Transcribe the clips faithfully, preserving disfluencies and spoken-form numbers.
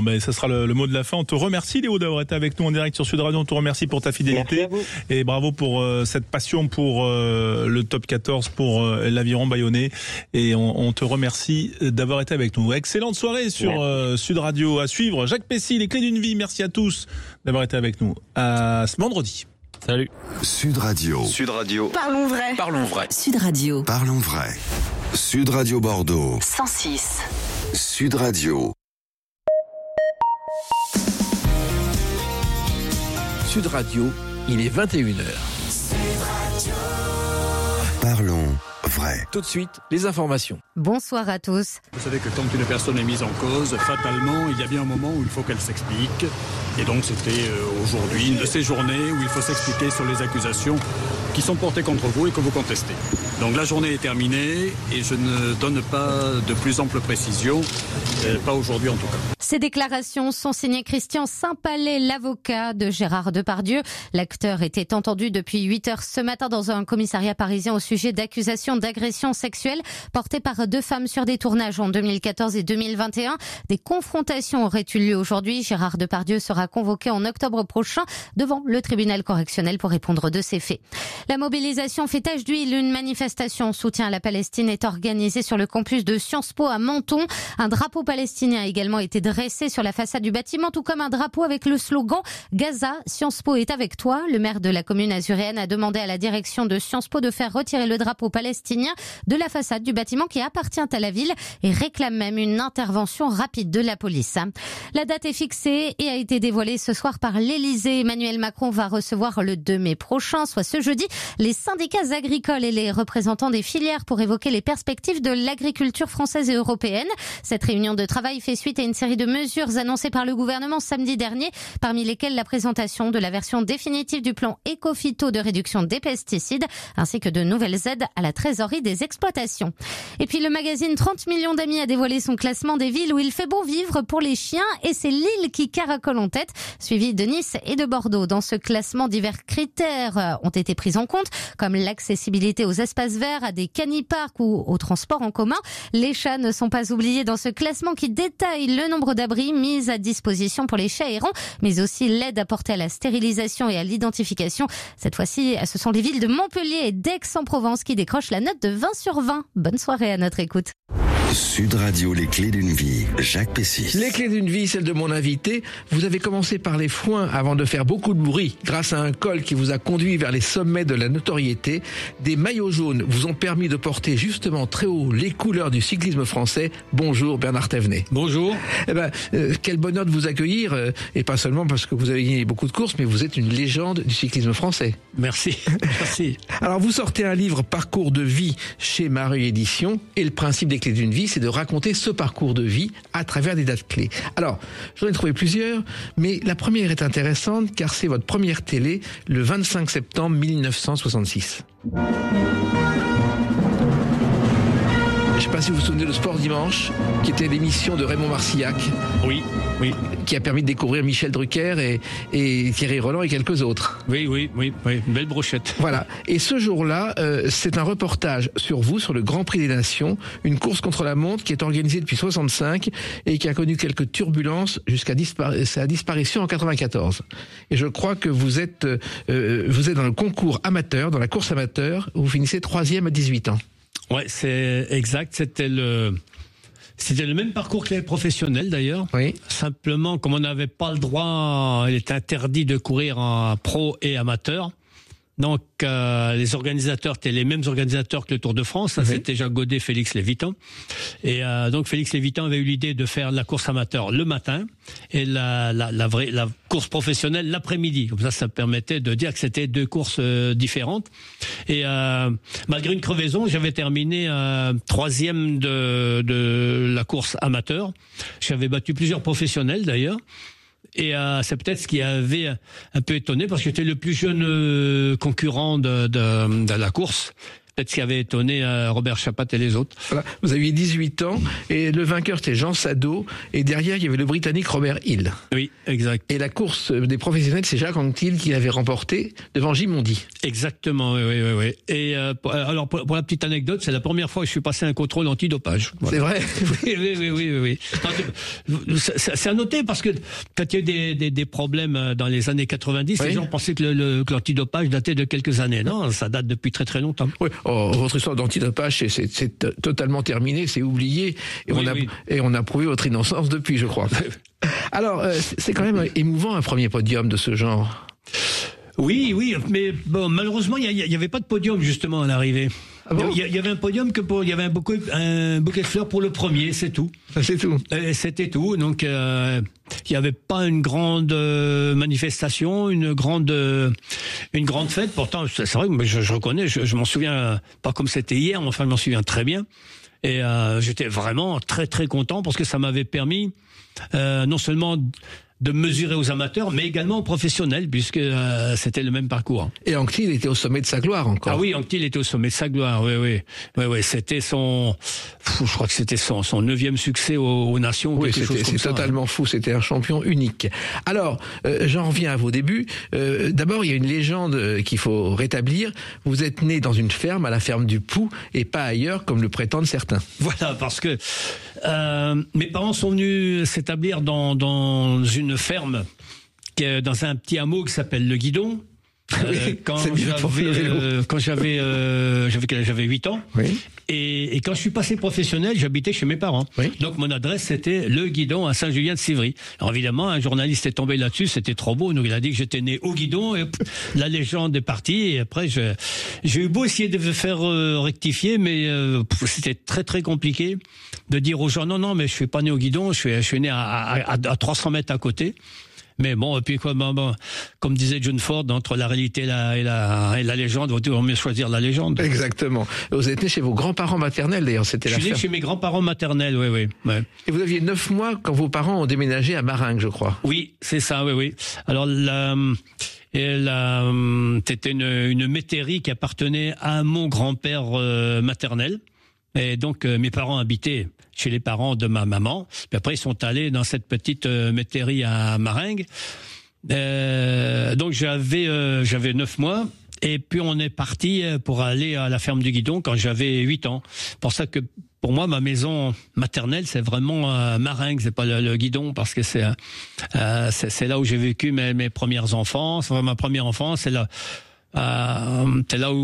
ben, ça sera le, le mot de la fin. On te remercie, Léo, d'avoir été avec nous en direct sur Sud Radio. On te remercie pour ta fidélité. Et bravo pour euh, cette passion pour euh, le top quatorze, pour euh, l'aviron bayonnais. Et on, on te remercie d'avoir été avec nous. Excellente soirée sur euh, Sud Radio à suivre. Jacques Pessy, les clés d'une vie. Merci à tous d'avoir été avec nous. À ce vendredi. Salut. Sud Radio. Sud Radio. Parlons vrai. Parlons vrai. Sud Radio. Parlons vrai. Sud Radio Bordeaux. cent six. Sud Radio. Sud Radio, il est vingt et une heures. Parlons vrai. Tout de suite, les informations. Bonsoir à tous. Vous savez que quand une personne est mise en cause, fatalement, il y a bien un moment où il faut qu'elle s'explique. Et donc c'était euh, aujourd'hui une de ces journées où il faut s'expliquer sur les accusations qui sont portées contre vous et que vous contestez. Donc la journée est terminée et je ne donne pas de plus amples précisions, euh, pas aujourd'hui en tout cas. Ces déclarations sont signées Christian Saint-Palais, l'avocat de Gérard Depardieu. L'acteur était entendu depuis huit heures ce matin dans un commissariat parisien au sujet d'accusations d'agression sexuelle portées par deux femmes sur des tournages en deux mille quatorze et deux mille vingt et un. Des confrontations auraient eu lieu aujourd'hui. Gérard Depardieu sera convoqué en octobre prochain devant le tribunal correctionnel pour répondre de ces faits. La mobilisation fait tache d'huile. Une manifestation en soutien à la Palestine est organisée sur le campus de Sciences Po à Menton. Un drapeau palestinien a également été dressé sur la façade du bâtiment, tout comme un drapeau avec le slogan « Gaza, Sciences Po est avec toi ». Le maire de la commune azuréenne a demandé à la direction de Sciences Po de faire retirer le drapeau palestinien de la façade du bâtiment qui appartient à la ville et réclame même une intervention rapide de la police. La date est fixée et a été dévoilée ce soir par l'Élysée. Emmanuel Macron va recevoir le deux mai prochain, soit ce jeudi, les syndicats agricoles et les représentants des filières pour évoquer les perspectives de l'agriculture française et européenne. Cette réunion de travail fait suite à une série de mesures annoncées par le gouvernement samedi dernier, parmi lesquelles la présentation de la version définitive du plan éco-phyto de réduction des pesticides, ainsi que de nouvelles aides à la trésorerie des exploitations. Et puis le magazine trente millions d'amis a dévoilé son classement des villes où il fait bon vivre pour les chiens, et c'est Lille qui caracole en tête, suivi de Nice et de Bordeaux. Dans ce classement, divers critères ont été pris en compte, comme l'accessibilité aux espaces verts, à des caniparks ou au transport en commun. Les chats ne sont pas oubliés dans ce classement qui détaille le nombre d'abris mis à disposition pour les chats errants, mais aussi l'aide apportée à la stérilisation et à l'identification. Cette fois-ci, ce sont les villes de Montpellier et d'Aix-en-Provence qui décrochent la note de vingt sur vingt. Bonne soirée à notre écoute. Sud Radio, les clés d'une vie. Jacques Pessy. Les clés d'une vie, celle de mon invité. Vous avez commencé par les foins avant de faire beaucoup de bruit. Grâce à un col qui vous a conduit vers les sommets de la notoriété, des maillots jaunes vous ont permis de porter justement très haut les couleurs du cyclisme français. Bonjour Bernard Thévenet. Bonjour. Eh ben, euh, quel bonheur de vous accueillir, euh, et pas seulement parce que vous avez gagné beaucoup de courses, mais vous êtes une légende du cyclisme français. Merci. Merci. Alors vous sortez un livre Parcours de vie chez Marie Édition, et le principe des clés d'une vie, c'est de raconter ce parcours de vie à travers des dates clés. Alors, j'en ai trouvé plusieurs, mais la première est intéressante car c'est votre première télé le vingt-cinq septembre mille neuf cent soixante-six. Je ne sais pas si vous vous souvenez de Sport Dimanche, qui était l'émission de Raymond Marcillac. Oui, oui. Qui a permis de découvrir Michel Drucker et, et Thierry Roland et quelques autres. Oui, oui, oui, oui. Une belle brochette. Voilà. Et ce jour-là, euh, c'est un reportage sur vous, sur le Grand Prix des Nations, une course contre la montre qui est organisée depuis soixante-cinq et qui a connu quelques turbulences jusqu'à dispara- sa disparition en quatre-vingt-quatorze. Et je crois que vous êtes, euh, vous êtes dans le concours amateur, dans la course amateur, où vous finissez troisième à dix-huit ans. Ouais, c'est exact. C'était le, c'était le même parcours que les professionnels d'ailleurs. Oui. Simplement, comme on n'avait pas le droit, il est interdit de courir en pro et amateur. Donc, euh, les organisateurs étaient les mêmes organisateurs que le Tour de France. Ça, oui. C'était Jacques Godet, Félix Lévitan. Et euh, donc, Félix Lévitan avait eu l'idée de faire la course amateur le matin et la, la, la, vraie, la course professionnelle l'après-midi. Comme ça, ça permettait de dire que c'était deux courses euh, différentes. Et euh, malgré une crevaison, j'avais terminé euh, troisième de, de la course amateur. J'avais battu plusieurs professionnels d'ailleurs. Et euh, c'est peut-être ce qui avait un peu étonné parce que j'étais le plus jeune euh, concurrent de, de, de la course. peut-être ce qui avait étonné euh, Robert Chapat et les autres. Voilà. Vous aviez dix-huit ans et le vainqueur c'était Jean Sado et derrière il y avait le Britannique Robert Hill. Oui, exact. Et la course des professionnels c'est Jacques Anquetil qui l'avait remporté devant Gimondi. Exactement, oui, oui, oui. oui. Et euh, pour, alors pour, pour la petite anecdote, c'est la première fois que je suis passé un contrôle antidopage. Voilà. C'est vrai. oui, oui, oui, oui, oui. oui. C'est à noter parce que quand il y a eu des, des, des problèmes dans les années quatre-vingt-dix, oui. les gens pensaient que, le, le, que l'antidopage datait de quelques années. Non, ça date depuis très très longtemps. Oui. Oh, votre histoire d'antidopage, c'est totalement terminé, c'est oublié, et, oui, on a, oui. et on a prouvé votre innocence depuis, je crois. Alors, euh, c'est quand même émouvant un premier podium de ce genre. Oui, oui, mais bon, malheureusement, il n'y avait pas de podium justement à l'arrivée. Ah bon, il y, y avait un podium que pour, il y avait un bouquet, un bouquet de fleurs pour le premier, c'est tout. C'est tout. C'était tout. Donc, euh, il n'y avait pas une grande euh, manifestation, une grande, euh, une grande fête. Pourtant, c'est vrai que je, je reconnais, je, je m'en souviens pas comme c'était hier, mais enfin, je m'en souviens très bien. Et euh, j'étais vraiment très très content parce que ça m'avait permis euh, non seulement de mesurer aux amateurs, mais également aux professionnels, puisque euh, c'était le même parcours. Et Anquetil était au sommet de sa gloire encore. Ah oui, Anquetil était au sommet de sa gloire, oui, oui. oui, oui c'était son, je crois que c'était son, son neuvième succès aux, aux Nations. Oui, c'est totalement hein. fou, c'était un champion unique. Alors, euh, j'en reviens à vos débuts. Euh, D'abord, il y a une légende qu'il faut rétablir. Vous êtes né dans une ferme, à la ferme du Pou, et pas ailleurs, comme le prétendent certains. Voilà, parce que euh, mes parents sont venus s'établir dans, dans une ferme qui est dans un petit hameau qui s'appelle le Guidon. Oui, euh, quand j'avais euh, quand j'avais euh, j'avais j'avais huit ans. Oui. Et, et quand je suis passé professionnel, j'habitais chez mes parents. Oui. Donc mon adresse c'était le Guidon à Saint-Julien-de-Civry. Alors évidemment, un journaliste est tombé là-dessus, c'était trop beau. Donc il a dit que j'étais né au Guidon et pff, la légende est partie. Et après, j'ai eu beau essayer de faire euh, rectifier, mais euh, c'était très très compliqué de dire aux gens non non, mais je suis pas né au Guidon, je suis je suis né à, à, à, à trois cents mètres à côté. Mais bon, et puis quoi, bon, bon, comme disait John Ford, entre la réalité et la, et la, et la légende, il vaut mieux choisir la légende. Exactement. Vous êtes né chez vos grands-parents maternels, d'ailleurs, c'était la Je suis né chez mes grands-parents maternels, oui, oui. Ouais. Et vous aviez neuf mois quand vos parents ont déménagé à Maringues, je crois. Oui, c'est ça, oui, oui. Alors, la, et la, c'était une, une métairie qui appartenait à mon grand-père euh, maternel. Et donc, euh, mes parents habitaient chez les parents de ma maman. Puis après, ils sont allés dans cette petite euh, métairie à Maringues. Euh, donc, j'avais euh, j'avais neuf mois. Et puis, on est parti pour aller à la ferme du Guidon quand j'avais huit ans. Pour ça que, pour moi, ma maison maternelle, c'est vraiment euh, Maringues, c'est pas le, le Guidon, parce que c'est euh, c'est là où j'ai vécu mes, mes premières enfances. Enfin, ma première enfance, c'est là... Euh, c'est là où,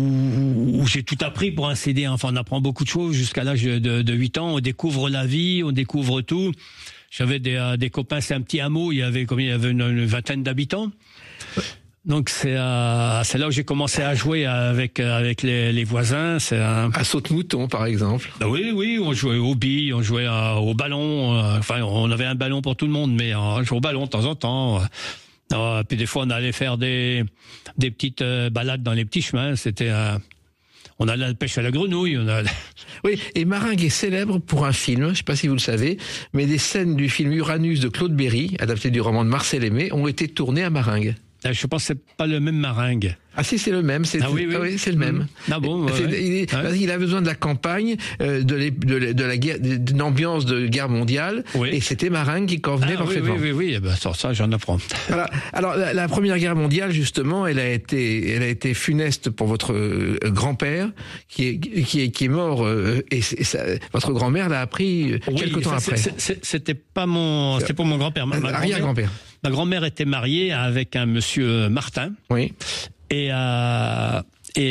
où j'ai tout appris pour ainsi dire. Enfin, on apprend beaucoup de choses jusqu'à l'âge de, de, de huit ans. On découvre la vie, on découvre tout. J'avais des, euh, des copains, c'est un petit hameau. Il y avait combien? Il y avait une, une vingtaine d'habitants. Donc c'est euh, c'est là où j'ai commencé à jouer avec avec les, les voisins. C'est un... à saute-mouton par exemple. Ben oui oui, on jouait aux billes, on jouait euh, au ballon. Euh, enfin, on avait un ballon pour tout le monde, mais on jouait au ballon de temps en temps. Euh, Euh, puis des fois on allait faire des des petites euh, balades dans les petits chemins. C'était euh, on allait à la pêche à la grenouille. On allait... Oui, et Maringues est célèbre pour un film. Je ne sais pas si vous le savez, mais des scènes du film Uranus de Claude Berry, adapté du roman de Marcel Aimé, ont été tournées à Maringues. Je pense que c'est pas le même Maringues. Ah si, c'est le même. C'est, ah oui, oui. Ah oui, c'est le même. Ah bon, ouais, il, est, ouais. il a besoin de la campagne, euh, de, les, de, la, de la guerre, d'une ambiance de guerre mondiale. Oui. Et c'était Maringues qui convenait ah, parfaitement. Oui, oui, oui. oui. Eh ben, ça, ça, j'en apprends. Voilà. Alors, la, la première guerre mondiale, justement, elle a été, elle a été funeste pour votre euh, grand-père, qui est, qui est, qui est mort. Euh, et, et ça, votre grand-mère l'a appris oui, quelque temps ça, après. C'est, c'est, c'était pas mon, c'était pour mon grand-père. Ma, ma arrière-grand-père. Grand-mère, ma grand-mère était mariée avec un monsieur Martin. Oui. Et, euh,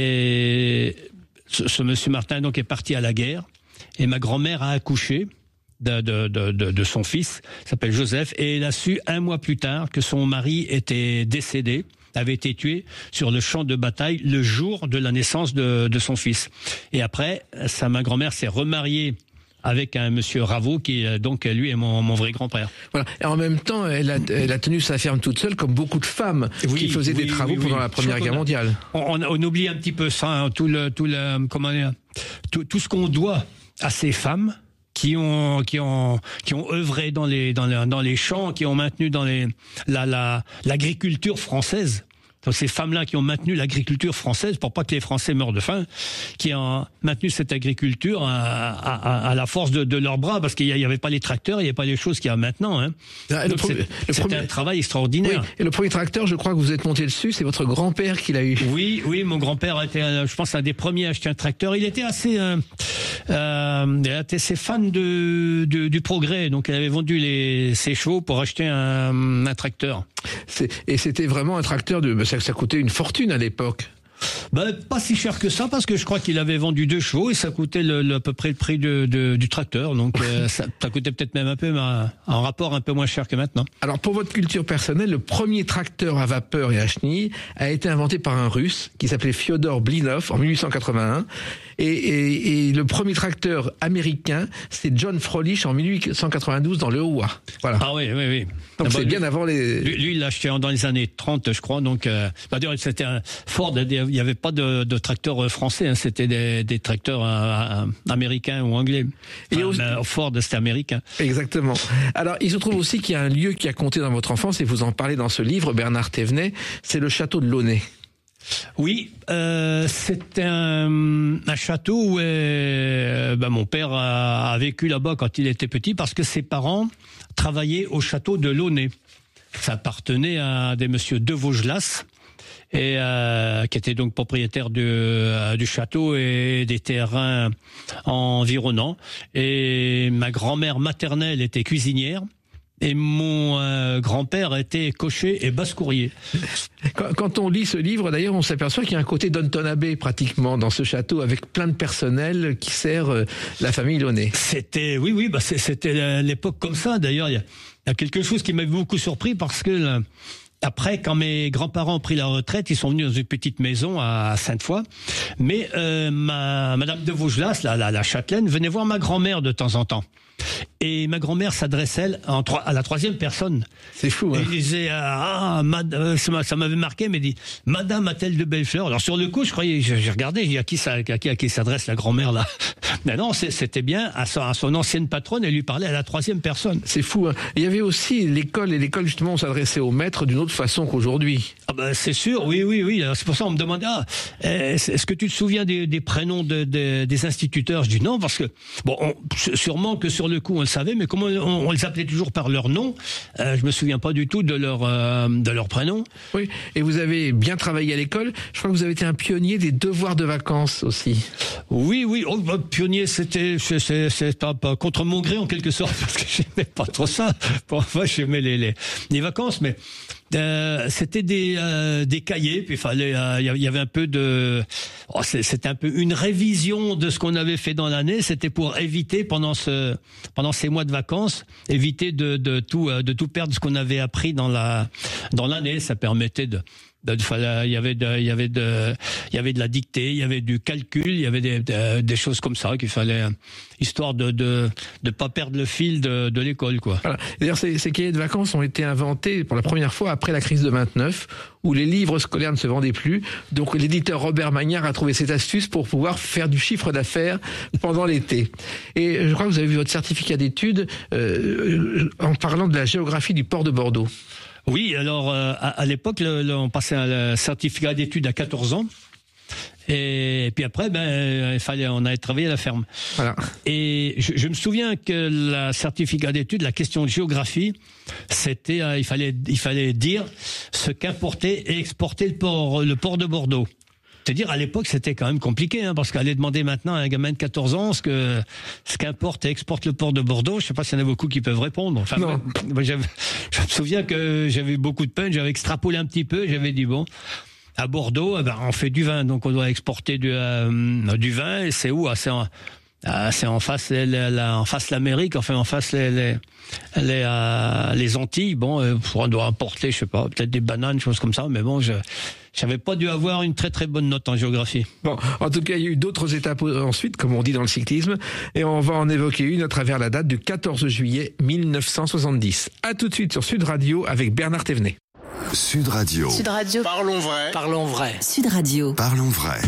et ce, ce monsieur Martin donc est parti à la guerre et ma grand-mère a accouché de, de, de, de, de son fils, s'appelle Joseph, et elle a su un mois plus tard que son mari était décédé, avait été tué sur le champ de bataille le jour de la naissance de, de son fils. Et après, sa ma grand-mère s'est remariée avec un monsieur Raveau qui donc lui est mon, mon vrai grand-père. Voilà. Et en même temps, elle a, elle a tenu sa ferme toute seule, comme beaucoup de femmes oui, qui faisaient oui, des travaux oui, pendant oui. la Première Guerre mondiale. On, on, on oublie un petit peu ça, hein, tout le, tout le, comment dire, tout, tout ce qu'on doit à ces femmes qui ont, qui ont, qui ont œuvré dans les, dans les, dans les champs, qui ont maintenu dans les, la, la, l'agriculture française. Donc ces femmes-là qui ont maintenu l'agriculture française pour pas que les Français meurent de faim, qui ont maintenu cette agriculture à, à, à la force de, de leurs bras, parce qu'il n'y avait pas les tracteurs, il n'y avait pas les choses qu'il y a maintenant. Hein. Ah, Donc premier, c'était premier... un travail extraordinaire. Oui. Et le premier tracteur, je crois que vous êtes monté dessus, c'est votre grand-père qui l'a eu. Oui, oui, mon grand-père était, je pense, un des premiers à acheter un tracteur. Il était assez, euh, euh, il était assez fan de, de, du progrès, donc il avait vendu les, ses chevaux pour acheter un, un tracteur. C'est, et c'était vraiment un tracteur de, ça, ça coûtait une fortune à l'époque. Ben, pas si cher que ça, parce que je crois qu'il avait vendu deux chevaux et ça coûtait le, le, à peu près le prix de, de, du tracteur. Donc euh, ça, ça coûtait peut-être même un peu, mais en rapport un peu moins cher que maintenant. Alors pour votre culture personnelle, le premier tracteur à vapeur et à chenilles a été inventé par un Russe qui s'appelait Fyodor Blinov en mille huit cent quatre-vingt-un. Et, et, et le premier tracteur américain, c'est John Froelich en mille huit cent quatre-vingt-douze dans le Iowa. Voilà. Ah oui, oui, oui. Donc ah c'est bah, bien lui, avant les... Lui, lui il l'a acheté dans les années trente, je crois. Donc, euh, bah, d'ailleurs, c'était un Ford. Il n'y avait pas de, de tracteurs français. Hein, c'était des, des tracteurs euh, américains ou anglais. Enfin, et aussi... Ford, c'était américain. Exactement. Alors, il se trouve aussi qu'il y a un lieu qui a compté dans votre enfance, et vous en parlez dans ce livre, Bernard Thévenet, c'est le château de Launay. Oui, euh, c'est un, un château où euh, ben mon père a, a vécu là-bas quand il était petit, parce que ses parents travaillaient au château de Launay. Ça appartenait à des messieurs de Vaugelas, et euh, qui étaient donc propriétaires du, euh, du château et des terrains environnants. Et ma grand-mère maternelle était cuisinière. Et mon euh, grand-père était cocher et basse-courrier. Quand, quand on lit ce livre, d'ailleurs, on s'aperçoit qu'il y a un côté Downton Abbey, pratiquement, dans ce château, avec plein de personnel qui sert euh, la famille Launay. C'était, oui, oui, bah c'était l'époque comme ça. D'ailleurs, il y a, y a quelque chose qui m'avait beaucoup surpris, parce que là, après, quand mes grands-parents ont pris la retraite, ils sont venus dans une petite maison à Sainte-Foy. Mais euh, ma Madame de Vaugelas, la, la, la châtelaine, venait voir ma grand-mère de temps en temps. Et ma grand-mère s'adresse, elle, en trois, à la troisième personne. C'est fou, hein. Et il disait, ah, madame, ça m'avait marqué, mais il dit, Madame a-t-elle de belles fleurs? Alors sur le coup, je croyais, j'ai regardé, j'ai dit, à qui ça, à qui, à qui s'adresse la grand-mère, là? Mais non, c'était bien à son, à son ancienne patronne, elle lui parlait à la troisième personne. C'est fou, hein. Il y avait aussi l'école, et l'école, justement, on s'adressait aux maîtres d'une autre façon qu'aujourd'hui. Ah ben, c'est sûr, oui, oui, oui. C'est pour ça qu'on me demandait, ah, est-ce que tu te souviens des, des prénoms de, de, des instituteurs? Je dis non, parce que, bon, on, sûrement que sur le coup, on le savait, mais comme on, on les appelait toujours par leur nom, euh, je me souviens pas du tout de leur, euh, de leur prénom. Oui, et vous avez bien travaillé à l'école. Je crois que vous avez été un pionnier des devoirs de vacances aussi. Oui, oui, oh, bah, pionnier, c'était, c'est pas, pas contre mon gré en quelque sorte, parce que j'aimais pas trop ça. Pour moi, j'aimais les, les, les vacances, mais Euh, c'était des euh, des cahiers, puis il fallait, il euh, y avait un peu de, oh, c'était un peu une révision de ce qu'on avait fait dans l'année. C'était pour éviter pendant ce pendant ces mois de vacances, éviter de de tout de tout perdre ce qu'on avait appris dans la dans l'année. Ça permettait de Il y avait de, il y avait de, il y avait de la dictée, il y avait du calcul, il y avait des, des, des choses comme ça qu'il fallait, histoire de, de, de pas perdre le fil de, de l'école, quoi. Voilà. D'ailleurs, ces, ces cahiers de vacances ont été inventés pour la première fois après la crise de vingt-neuf, où les livres scolaires ne se vendaient plus. Donc, l'éditeur Robert Magnard a trouvé cette astuce pour pouvoir faire du chiffre d'affaires pendant l'été. Et je crois que vous avez vu votre certificat d'études euh, en parlant de la géographie du port de Bordeaux. Oui, alors euh, à, à l'époque, le, le, on passait un certificat d'études à quatorze ans. Et, et puis après, ben, il fallait, on allait travailler à la ferme. Voilà. Et je, je me souviens que la certificat d'études, la question de géographie, c'était, euh, il fallait, il fallait dire ce qu'importait et exportait le port, le port de Bordeaux. C'est-à-dire, à l'époque, c'était quand même compliqué, hein, parce qu'aller demander maintenant à un gamin de quatorze ans ce que, ce qu'importe et exporte le port de Bordeaux, je sais pas s'il y en a beaucoup qui peuvent répondre. Enfin, non. Moi, je me souviens que j'avais beaucoup de peine, j'avais extrapolé un petit peu, j'avais dit bon, à Bordeaux, eh ben, on fait du vin, donc on doit exporter du, euh, du vin, et c'est où? Ah, c'est en, ah, c'est en face, les, les, en face l'Amérique, enfin, en face les, les, les, euh, les Antilles. Bon, euh, on doit importer, je sais pas, peut-être des bananes, choses comme ça, mais bon, je, j'avais pas dû avoir une très très bonne note en géographie. Bon, en tout cas, il y a eu d'autres étapes ensuite, comme on dit dans le cyclisme, et on va en évoquer une à travers la date du quatorze juillet mille neuf cent soixante-dix. À tout de suite sur Sud Radio avec Bernard Thévenet. Sud Radio. Sud Radio. Parlons vrai. Parlons vrai. Sud Radio. Parlons vrai.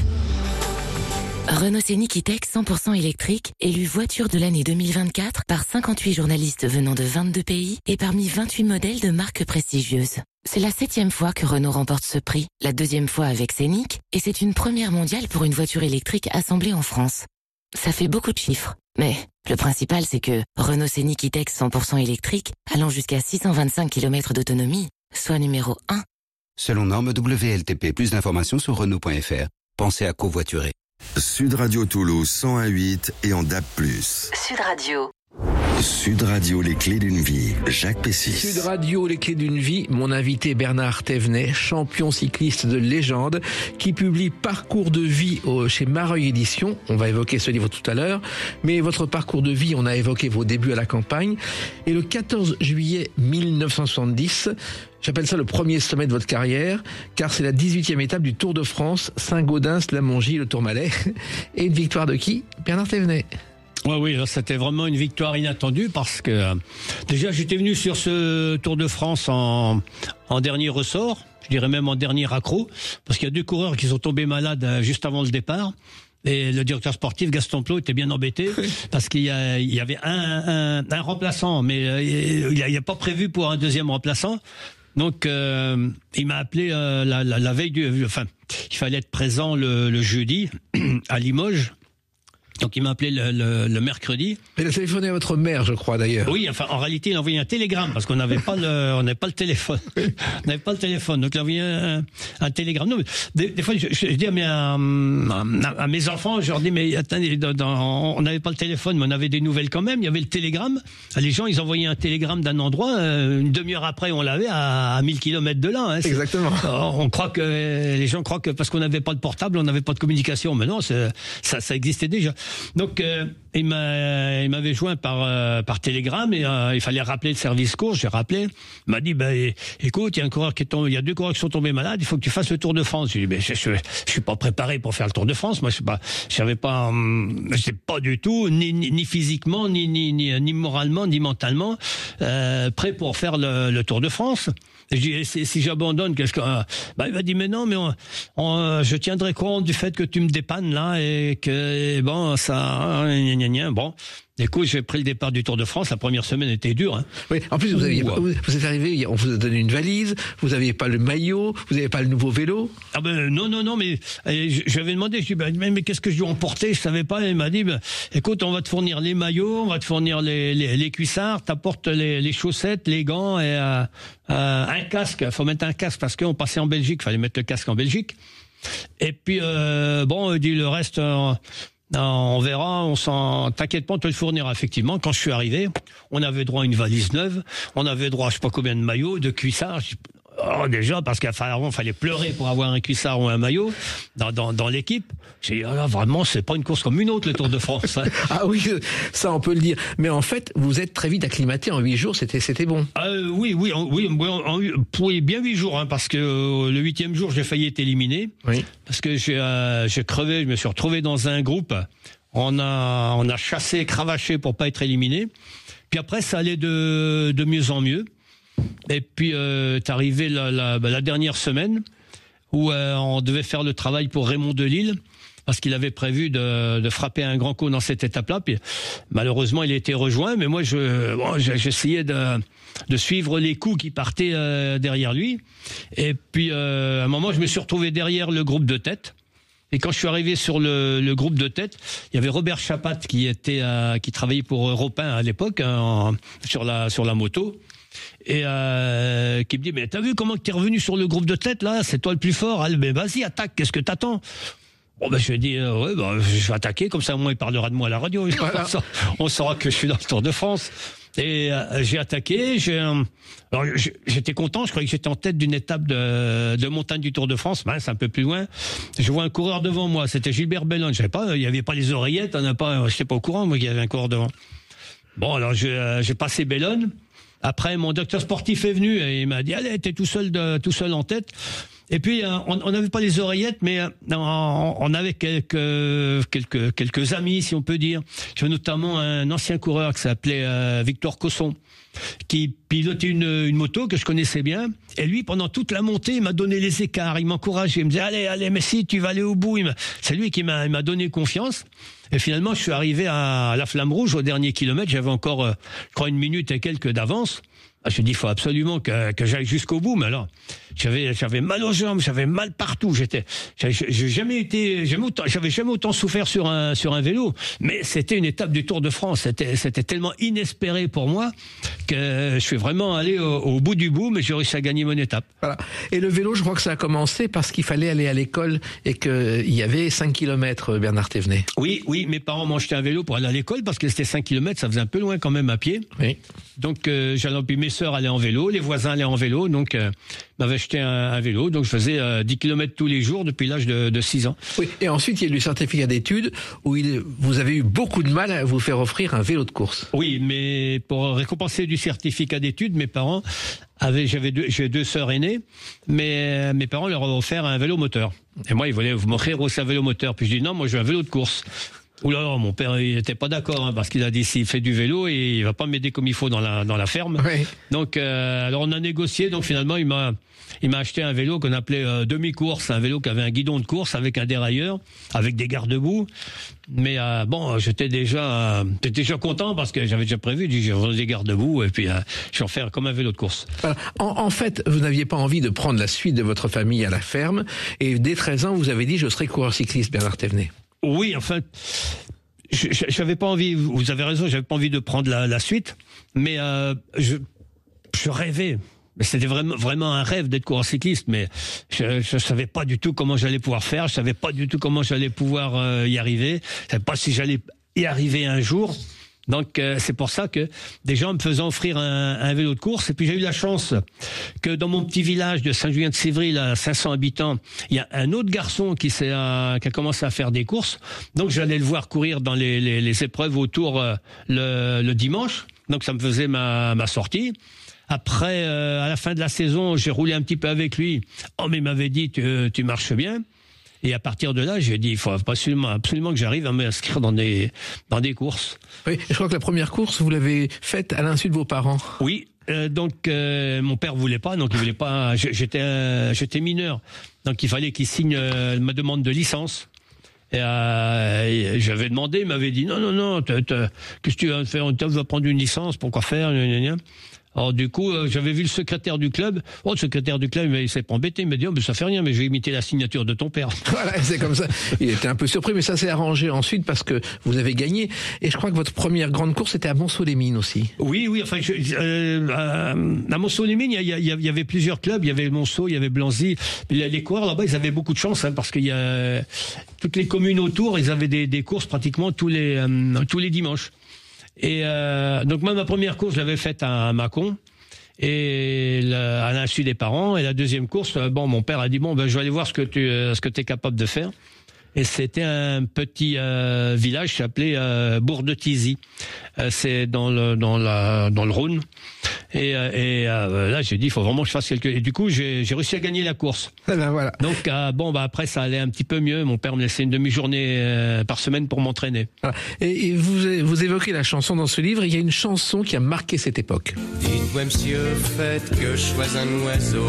Renault Scénic E-Tech cent pour cent électrique, élu voiture de l'année deux mille vingt-quatre par cinquante-huit journalistes venant de vingt-deux pays et parmi vingt-huit modèles de marques prestigieuses. C'est la septième fois que Renault remporte ce prix, la deuxième fois avec Scénic, et c'est une première mondiale pour une voiture électrique assemblée en France. Ça fait beaucoup de chiffres, mais le principal c'est que Renault Scénic E-Tech cent pour cent électrique, allant jusqu'à six cent vingt-cinq kilomètres d'autonomie, soit numéro un. Selon norme W L T P, plus d'informations sur Renault point F R. Pensez à covoiturer. Sud Radio Toulouse cent un virgule huit et en D A B plus. Sud Radio. Sud Radio, les clés d'une vie. Jacques Pessis. Sud Radio, les clés d'une vie. Mon invité Bernard Thévenet, champion cycliste de légende, qui publie Parcours de vie au, chez Mareuil Éditions. On va évoquer ce livre tout à l'heure. Mais votre parcours de vie, on a évoqué vos débuts à la campagne. Et le quatorze juillet mille neuf cent soixante-dix, j'appelle ça le premier sommet de votre carrière, car c'est la dix-huitième étape du Tour de France, Saint-Gaudens, La Mongie, le Tourmalet. Et une victoire de qui? Bernard Thévenet. Ouais, oui, là, c'était vraiment une victoire inattendue parce que euh, déjà j'étais venu sur ce Tour de France en, en dernier ressort, je dirais même en dernier accro, parce qu'il y a deux coureurs qui sont tombés malades euh, juste avant le départ. Et le directeur sportif, Gaston Plot, était bien embêté parce qu'il y, a, il y avait un, un, un remplaçant, mais euh, il n'y a, a pas prévu pour un deuxième remplaçant. Donc, euh, il m'a appelé euh, la, la, la veille du... Enfin, il fallait être présent le, le jeudi à Limoges. Donc il m'a appelé le, le, le mercredi. Il a téléphoné à votre mère, je crois d'ailleurs. Oui, enfin en réalité il a envoyé un télégramme parce qu'on n'avait pas le, on n'avait pas le téléphone, on n'avait pas le téléphone. Donc il a envoyé un, un télégramme. Non, mais des, des fois je, je dis à mes, à, à mes enfants, je leur dis mais attendez, dans, dans, on n'avait pas le téléphone, mais on avait des nouvelles quand même. Il y avait le télégramme. Les gens ils envoyaient un télégramme d'un endroit, une demi-heure après on l'avait à, à mille kilomètres de là. Hein. Exactement. On croit que les gens croient que parce qu'on n'avait pas de portable, on n'avait pas de communication. Mais non, ça, ça existait déjà. Donc euh, il m'a, il m'avait joint par euh, par télégramme et euh, il fallait rappeler le service course. J'ai rappelé. Il m'a dit bah écoute, il y a un coureur qui est tombé, il y a deux coureurs qui sont tombés malades. Il faut que tu fasses le Tour de France. J'ai dit mais je, je, je suis pas préparé pour faire le Tour de France. Moi je sais pas, j'avais pas, hum, j'étais pas du tout ni, ni, ni physiquement ni, ni ni ni moralement ni mentalement euh, prêt pour faire le, le Tour de France. Je dis si, si j'abandonne, qu'est-ce que euh, bah il m'a dit mais non mais on, on, je tiendrai compte du fait que tu me dépannes là et que et bon ça gna, gna, gna. Bon écoute j'ai pris le départ du Tour de France. La première semaine était dure hein. Oui en plus vous aviez, vous, vous êtes arrivé, on vous a donné une valise, vous n'aviez pas le maillot, vous n'avez pas le nouveau vélo. Ah ben non non non mais j'avais demandé, je dis ben, mais, mais qu'est-ce que je dois emporter, je savais pas. Il m'a dit ben, écoute on va te fournir les maillots, on va te fournir les les, les cuissards, t'apportes les, les chaussettes, les gants et euh, euh, un casque. Faut mettre un casque parce qu'on passait en Belgique, fallait mettre le casque en Belgique. Et puis euh, bon il dit le reste euh, on verra, on s'en t'inquiète pas, on te le fournira. Effectivement, quand je suis arrivé, on avait droit à une valise neuve, on avait droit à je sais pas combien de maillots, de cuissards. Oh, déjà, parce qu'avant, il fallait pleurer pour avoir un cuissard ou un maillot dans, dans, dans l'équipe. J'ai dit, oh là, vraiment, c'est pas une course comme une autre, le Tour de France. Hein. Ah oui, ça, on peut le dire. Mais en fait, vous êtes très vite acclimaté en huit jours, c'était, c'était bon. Euh, oui, oui, en, oui, en, en, pour bien huit jours, hein, parce que euh, le huitième jour, j'ai failli être éliminé. Oui. Parce que j'ai, euh, j'ai crevé, je me suis retrouvé dans un groupe. On a, on a chassé, cravaché pour pas être éliminé. Puis après, ça allait de, de mieux en mieux. Et puis, euh, est arrivé la, la, la dernière semaine où euh, on devait faire le travail pour Raymond Delille parce qu'il avait prévu de, de frapper un grand coup dans cette étape-là. Puis, malheureusement, il a été rejoint. Mais moi, je, bon, j'essayais de, de suivre les coups qui partaient euh, derrière lui. Et puis, euh, à un moment, je me suis retrouvé derrière le groupe de tête. Et quand je suis arrivé sur le, le groupe de tête, il y avait Robert Chapat qui était euh, qui travaillait pour Europe un à l'époque hein, en, sur la sur la moto. Et euh, qui me dit mais t'as vu comment t'es revenu sur le groupe de tête là, c'est toi le plus fort. Elle mais vas-y attaque, qu'est-ce que t'attends? Bon ben je lui ai dit euh, ouais bah, je vais attaquer comme ça au moins il parlera de moi à la radio. Voilà. On saura que je suis dans le Tour de France. Et euh, j'ai attaqué. J'ai euh, alors j'étais content. Je croyais que j'étais en tête d'une étape de, de montagne du Tour de France. Ben, c'est un peu plus loin. Je vois un coureur devant moi. C'était Gilbert Bellone. Je savais pas. Il y avait pas les oreillettes. On n'a pas. J'étais pas au courant moi qu'il y avait un coureur devant. Bon alors j'ai, euh, j'ai passé Bellone. Après, mon docteur sportif est venu et il m'a dit, allez, t'es tout seul, de, tout seul en tête. Et puis, euh, on n'avait pas les oreillettes, mais euh, on, on avait quelques, quelques, quelques amis, si on peut dire. J'avais notamment un ancien coureur qui s'appelait euh, Victor Cosson, qui pilotait une, une moto que je connaissais bien. Et lui, pendant toute la montée, il m'a donné les écarts, il m'encourageait, il me disait, allez, allez, mais si, tu vas aller au bout. Il C'est lui qui m'a, il m'a donné confiance. Et finalement, je suis arrivé à la Flamme Rouge au dernier kilomètre. J'avais encore, euh, je crois, une minute et quelques d'avance. Ah, je dis, il faut absolument que, que j'aille jusqu'au bout. Mais alors, j'avais, j'avais mal aux jambes, j'avais mal partout. J'étais, j'avais, j'ai jamais été, jamais autant, j'avais jamais autant souffert sur un, sur un vélo. Mais c'était une étape du Tour de France. C'était, c'était tellement inespéré pour moi que je suis vraiment allé au, au bout du bout, mais j'ai réussi à gagner mon étape. Voilà. Et le vélo, je crois que ça a commencé parce qu'il fallait aller à l'école et qu'il y avait cinq kilomètres, Bernard Thévenet. Oui, oui, mes parents m'ont acheté un vélo pour aller à l'école parce que c'était cinq kilomètres, ça faisait un peu loin quand même à pied. Oui. Donc, euh, j'allais, puis mes sœurs allaient en vélo, les voisins allaient en vélo, donc, euh, m'avaient acheté un, un vélo, donc je faisais euh, dix kilomètres tous les jours depuis l'âge de, de six ans. Oui. Et ensuite, il y a eu le certificat d'études où il, vous avez eu beaucoup de mal à vous faire offrir un vélo de course. Oui, mais pour récompenser du certificat d'études, mes parents avaient, j'avais deux, j'ai deux sœurs aînées, mais euh, mes parents leur ont offert un vélo moteur. Et moi, ils voulaient m'offrir aussi un vélo moteur. Puis je dis non, moi, je veux un vélo de course. Oula, mon père, il était pas d'accord, hein, parce qu'il a dit s'il fait du vélo, et il va pas m'aider comme il faut dans la dans la ferme. Oui. Donc, euh, alors on a négocié. Donc finalement, il m'a il m'a acheté un vélo qu'on appelait euh, demi-course, un vélo qui avait un guidon de course avec un dérailleur, avec des garde-boue. Mais euh, bon, j'étais déjà euh, j'étais déjà content parce que j'avais déjà prévu, j'ai dit j'ai vendu des garde-boue et puis euh, je vais en faire comme un vélo de course. Voilà. En, en fait, vous n'aviez pas envie de prendre la suite de votre famille à la ferme, et dès treize ans, vous avez dit je serai coureur cycliste, Bernard Thévenet. Oui, enfin, je, je, j'avais pas envie. Vous avez raison, j'avais pas envie de prendre la, la suite, mais euh, je, je rêvais. C'était vraiment, vraiment un rêve d'être coureur cycliste, mais je, je savais pas du tout comment j'allais pouvoir faire. Je savais pas du tout comment j'allais pouvoir euh, y arriver. Je savais pas si j'allais y arriver un jour. Donc euh, c'est pour ça que des gens me faisaient offrir un, un vélo de course. Et puis j'ai eu la chance que dans mon petit village de Saint-Julien-de-Sévril, à cinq cents habitants, il y a un autre garçon qui, s'est, euh, qui a commencé à faire des courses. Donc j'allais le voir courir dans les, les, les épreuves autour euh, le, le dimanche. Donc ça me faisait ma, ma sortie. Après, euh, à la fin de la saison, j'ai roulé un petit peu avec lui. Oh, mais il m'avait dit, tu, tu marches bien. Et à partir de là, j'ai dit, il faut absolument, absolument que j'arrive à m'inscrire dans des, dans des courses. Oui, je crois que la première course, vous l'avez faite à l'insu de vos parents. Oui, euh, donc euh, mon père voulait pas, donc il voulait pas. J'étais, euh, j'étais mineur, donc il fallait qu'il signe euh, ma demande de licence. Et, euh, et j'avais demandé, il m'avait dit, non, non, non, t'as, t'as, qu'est-ce que tu vas faire? Tu vas prendre une licence, pourquoi faire? Gna, gna, gna. Alors du coup, euh, j'avais vu le secrétaire du club. Oh, le secrétaire du club, il s'est pas embêté. Il m'a dit, oh, mais ça fait rien, mais je vais imiter la signature de ton père. Voilà, c'est comme ça. Il était un peu surpris, mais ça s'est arrangé ensuite parce que vous avez gagné. Et je crois que votre première grande course était à Monceau-les-Mines aussi. Oui, oui. Enfin, je, euh, à, à Monceau-les-Mines, il y, y, y avait plusieurs clubs. Il y avait Monceau, il y avait Blanzy. Les coureurs là-bas, ils avaient beaucoup de chance, hein, parce qu'il y a toutes les communes autour, ils avaient des, des courses pratiquement tous les euh, tous les dimanches. Et euh, donc moi, ma première course, je l'avais faite à Mâcon. Et la, à l'insu des parents. Et la deuxième course, bon, mon père a dit, bon, ben, je vais aller voir ce que tu euh, ce que t'es capable de faire. Et c'était un petit euh, village qui s'appelait euh, Bourg-de-Thizy. Euh, c'est dans le dans la dans le Rhône. Et, euh, et euh, là, j'ai dit, il faut vraiment que je fasse quelque. Et du coup, j'ai j'ai réussi à gagner la course. Ah ben voilà. Donc euh, bon, bah après, ça allait un petit peu mieux. Mon père me laissait une demi-journée euh, par semaine pour m'entraîner. Voilà. Et, et vous vous évoquez la chanson dans ce livre. Il y a une chanson qui a marqué cette époque. Dites-moi, monsieur, faites que je sois un oiseau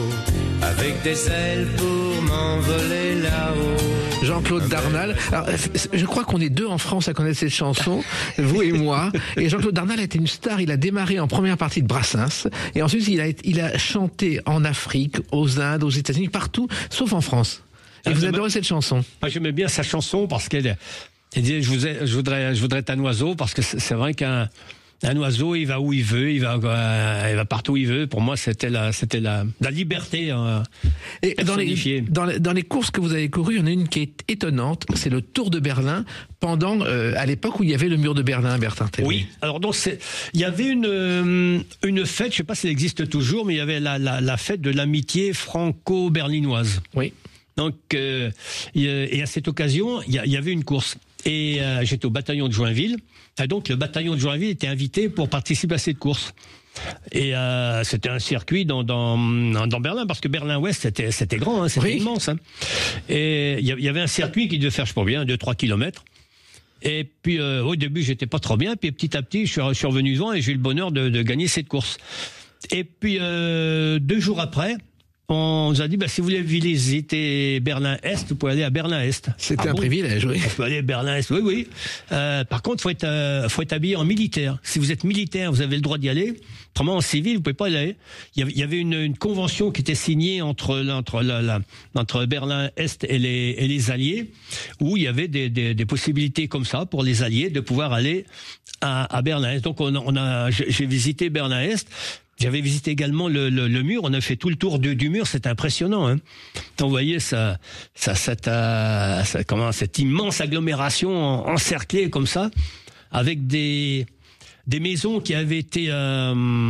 avec des ailes pour m'envoler là-haut. Jean-Claude Darnal. Alors, je crois qu'on est deux en France à connaître cette chanson, vous et moi. Et Jean-Claude Darnal a été une star. Il a démarré en première partie de Brassens. Et ensuite, il a, il a chanté en Afrique, aux Indes, aux États-Unis, partout, sauf en France. Et ah, vous adorez cette chanson? Moi, j'aimais bien sa chanson parce qu'elle, elle dit, je, vous ai, je voudrais, je voudrais être un oiseau, parce que c'est vrai qu'un, un oiseau, il va où il veut, il va, euh, il va partout où il veut. Pour moi, c'était la, c'était la, la liberté. Euh, Et dans les, dans les, dans les courses que vous avez courues, il y en a une qui est étonnante. C'est le Tour de Berlin, pendant, euh, à l'époque où il y avait le mur de Berlin, Bertin Thévenet. Oui. Alors donc, c'est, il y avait une, euh, une fête. Je sais pas si elle existe toujours, mais il y avait la, la, la fête de l'amitié franco-berlinoise. Oui. Donc, euh, et à cette occasion, il y, y avait une course. Et euh, j'étais au bataillon de Joinville. Et donc, le bataillon de Joinville était invité pour participer à cette course. Et euh, c'était un circuit dans, dans, dans Berlin, parce que Berlin-Ouest, c'était, c'était grand, hein, c'était oui. immense. Hein. Et il y avait un circuit qui devait faire, je sais pas bien, deux trois kilomètres. Et puis, euh, au début, j'étais pas trop bien. Puis, petit à petit, je suis, je suis revenu devant et j'ai eu le bonheur de, de gagner cette course. Et puis, euh, deux jours après, on nous a dit, bah, si vous voulez visiter Berlin-Est, vous pouvez aller à Berlin-Est. C'était ah un bon privilège, oui. On peut aller à Berlin-Est, oui, oui. Euh, par contre, faut être, euh, faut être habillé en militaire. Si vous êtes militaire, vous avez le droit d'y aller. Autrement, en civil, vous pouvez pas y aller. Il y avait, il y avait une, une convention qui était signée entre, entre, la, la, entre Berlin-Est et les, et les Alliés, où il y avait des, des, des possibilités comme ça pour les Alliés de pouvoir aller à, à Berlin-Est. Donc, on, on a, j'ai visité Berlin-Est. J'avais visité également le, le, le mur. On a fait tout le tour du, du mur. C'est impressionnant. Hein. Vous voyez ça, ça, cette, euh, ça, comment, cette immense agglomération encerclée comme ça, avec des des maisons qui avaient été euh,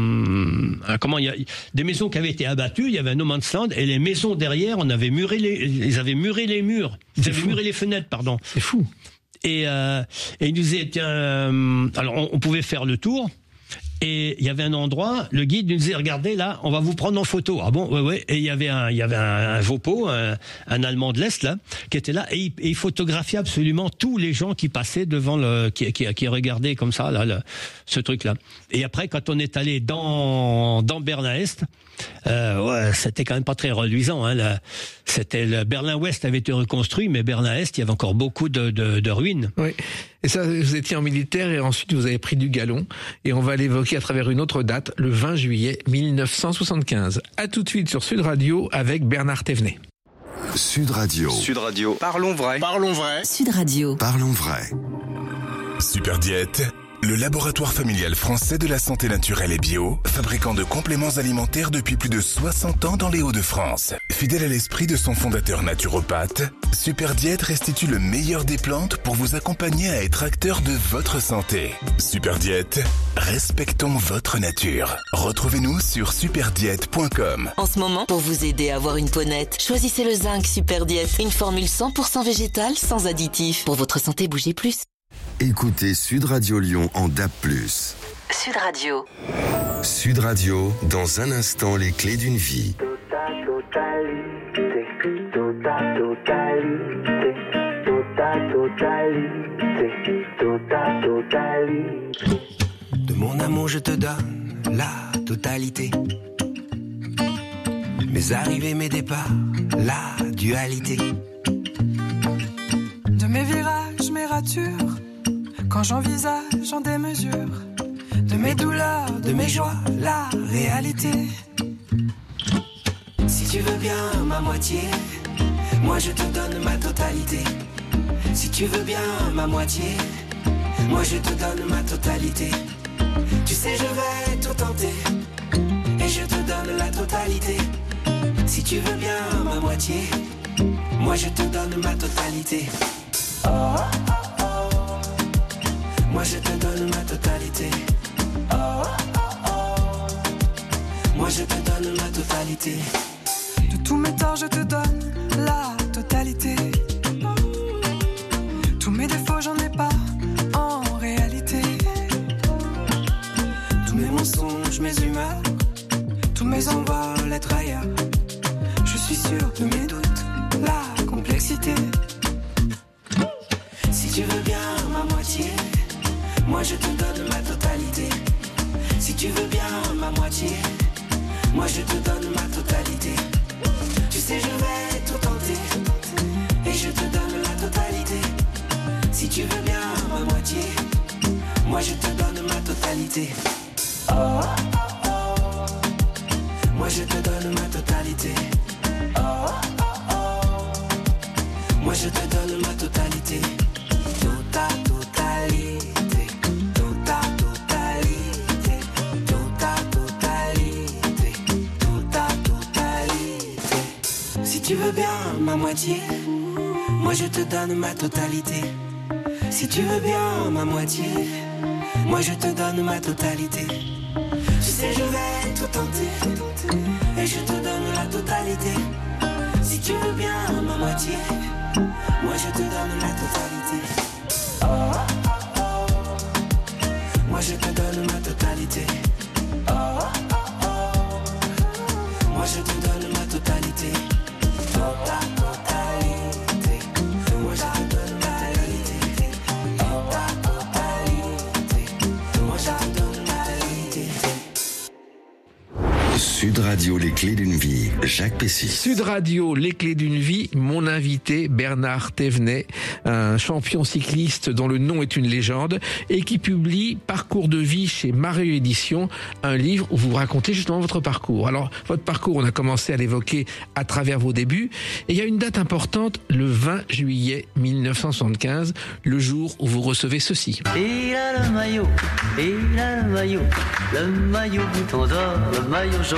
comment il y a des maisons qui avaient été abattues. Il y avait un no man's land et les maisons derrière, on avait muré les, ils avaient muré les murs, ils avaient muré les fenêtres, pardon. C'est fou. Et euh, et ils nous disaient tiens, euh, alors on, on pouvait faire le tour. Et il y avait un endroit, le guide nous disait regardez là, on va vous prendre en photo. Ah bon, ouais ouais. Et il y avait un, il y avait un, un Vopo, un, un Allemand de l'Est là, qui était là et il, et il photographiait absolument tous les gens qui passaient devant le, qui, qui, qui regardaient comme ça là, le, ce truc là. Et après, quand on est allé dans dans Berlin-Est, euh, ouais, c'était quand même pas très reluisant. Hein, là. C'était le Berlin-Ouest avait été reconstruit, mais Berlin-Est, il y avait encore beaucoup de, de, de ruines. Oui. Et ça, vous étiez en militaire et ensuite vous avez pris du galon. Et on va l'évoquer à travers une autre date, le vingt juillet mille neuf cent soixante-quinze. À tout de suite sur Sud Radio avec Bernard Thévenet. Sud Radio. Sud Radio. Parlons vrai. Parlons vrai. Sud Radio. Parlons vrai. Super Diète, le laboratoire familial français de la santé naturelle et bio, fabricant de compléments alimentaires depuis plus de soixante ans dans les Hauts-de-France. Fidèle à l'esprit de son fondateur naturopathe, Super Diète restitue le meilleur des plantes pour vous accompagner à être acteur de votre santé. Super Diète, respectons votre nature. Retrouvez-nous sur super diète point com. En ce moment, pour vous aider à avoir une peau nette, choisissez le zinc Super Diète, une formule cent pour cent végétale sans additifs. Pour votre santé, bougez plus. Écoutez Sud Radio Lyon en D A B plus. Sud Radio. Sud Radio, dans un instant, les clés d'une vie. Tota totalité, tota totalité, tota totalité, tota totalité. De mon amour, je te donne la totalité. Mes arrivées, mes départs, la dualité. De mes virages, mes ratures, quand j'envisage en démesure, de mes douleurs, de mes joies, la réalité. Si tu veux bien ma moitié, moi je te donne ma totalité. Si tu veux bien ma moitié, moi je te donne ma totalité. Tu sais je vais tout tenter, et je te donne la totalité. Si tu veux bien ma moitié, moi je te donne ma totalité. Oh, oh, oh, oh. Moi je te donne ma totalité. Oh, oh, oh. Moi je te donne ma totalité. De tous mes torts je te donne la totalité. Tous mes défauts j'en ai pas en réalité. Tous mes mensonges, mes humeurs, tous mes envols, être ailleurs. Je suis sûr de mes doutes, la complexité. Si tu veux bien ma moitié, moi je te donne ma totalité. Si tu veux bien ma moitié, moi je te donne ma totalité. Tu sais je vais tout tenter, et je te donne la totalité. Si tu veux bien ma moitié, moi je te donne ma totalité. Oh, oh, oh. Moi je te donne ma totalité. Oh, oh, oh. Moi je te donne ma totalité. Tota totalité, tota totalité, tota totalité, tota totalité. Si tu veux bien ma moitié, moi je te donne ma totalité. Si tu veux bien ma moitié, moi je te donne ma totalité. Tu sais je vais tout tenter, et je te donne la totalité. Si tu veux bien ma moitié, moi je te donne la totalité. Oh, oh, oh. Moi je te donne ma totalité. Oh, oh, oh. Moi je te donne ma totalité. Tota totalité. Moi je te donne ma totalité. Tota totalité. Moi je te donne ma totalité. Sud Radio, les clés d'une vie, Jacques Pessy. Sud Radio, les clés d'une vie, mon invité Bernard Thévenet, un champion cycliste dont le nom est une légende et qui publie Parcours de vie chez Mario Éditions, un livre où vous racontez justement votre parcours. Alors, votre parcours, on a commencé à l'évoquer à travers vos débuts et il y a une date importante, le vingt juillet mille neuf cent soixante-quinze, le jour où vous recevez ceci. Il a le maillot, il a le maillot, le maillot bouton d'or, le maillot jaune,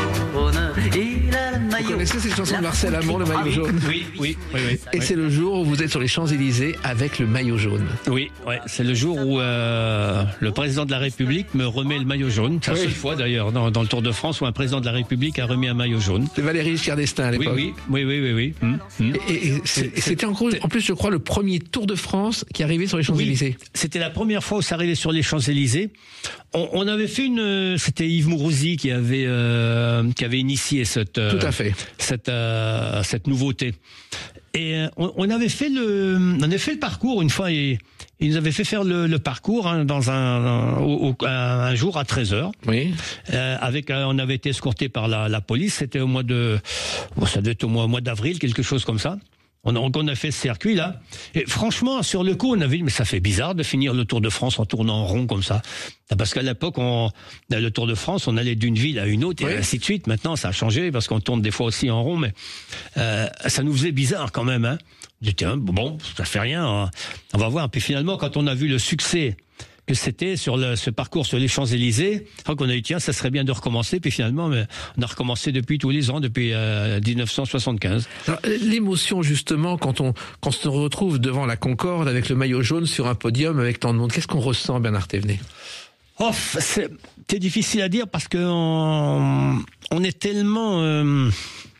il a le maillot. Vous connaissez cette chanson de Marcel Amont, le maillot jaune? Oui, oui, oui, oui. Et oui. c'est le jour où vous êtes sur les Champs-Élysées avec le maillot jaune. Oui, ouais, c'est le jour où euh, le président de la République me remet le maillot jaune. C'est la oui. seule fois d'ailleurs dans, dans le Tour de France où un président de la République a remis un maillot jaune. C'est Valéry Giscard d'Estaing à l'époque. Oui, oui, oui, oui, oui. oui. Mmh, mmh. Et, et, et c'est, c'était en, gros, en plus, je crois, le premier Tour de France qui arrivait sur les Champs-Élysées. Oui, c'était la première fois où ça arrivait sur les Champs-Élysées. On, on avait fait une, c'était Yves Mourouzi qui avait euh, qui avait initié cette tout à fait cette euh, cette nouveauté. Et on, on avait fait le on avait fait le parcours une fois et ils nous avaient fait faire le, le parcours hein, dans un, un, au, un un jour à treize heures. Oui. Euh, avec on avait été escorté par la, la police. C'était au mois de bon, ça devait être au mois, au mois d'avril, quelque chose comme ça. On a, on a fait ce circuit là. Et franchement, sur le coup, on avait dit mais ça fait bizarre de finir le Tour de France en tournant en rond comme ça. Parce qu'à l'époque, on, le Tour de France, on allait d'une ville à une autre et oui. ainsi de suite. Maintenant, ça a changé parce qu'on tourne des fois aussi en rond, mais euh, ça nous faisait bizarre quand même. Hein. J'étais bon, ça fait rien. Hein. On va voir. Puis finalement, quand on a vu le succès que c'était sur le, ce parcours sur les Champs-Élysées, qu'on a dit tiens, ça serait bien de recommencer. Puis finalement, mais on a recommencé depuis tous les ans, depuis euh, dix-neuf cent soixante-quinze. Alors, l'émotion justement quand on quand on se retrouve devant la Concorde avec le maillot jaune sur un podium avec tant de monde, qu'est-ce qu'on ressent, Bernard Thévenet? Oh, c'est, c'est difficile à dire parce que on, on est tellement euh,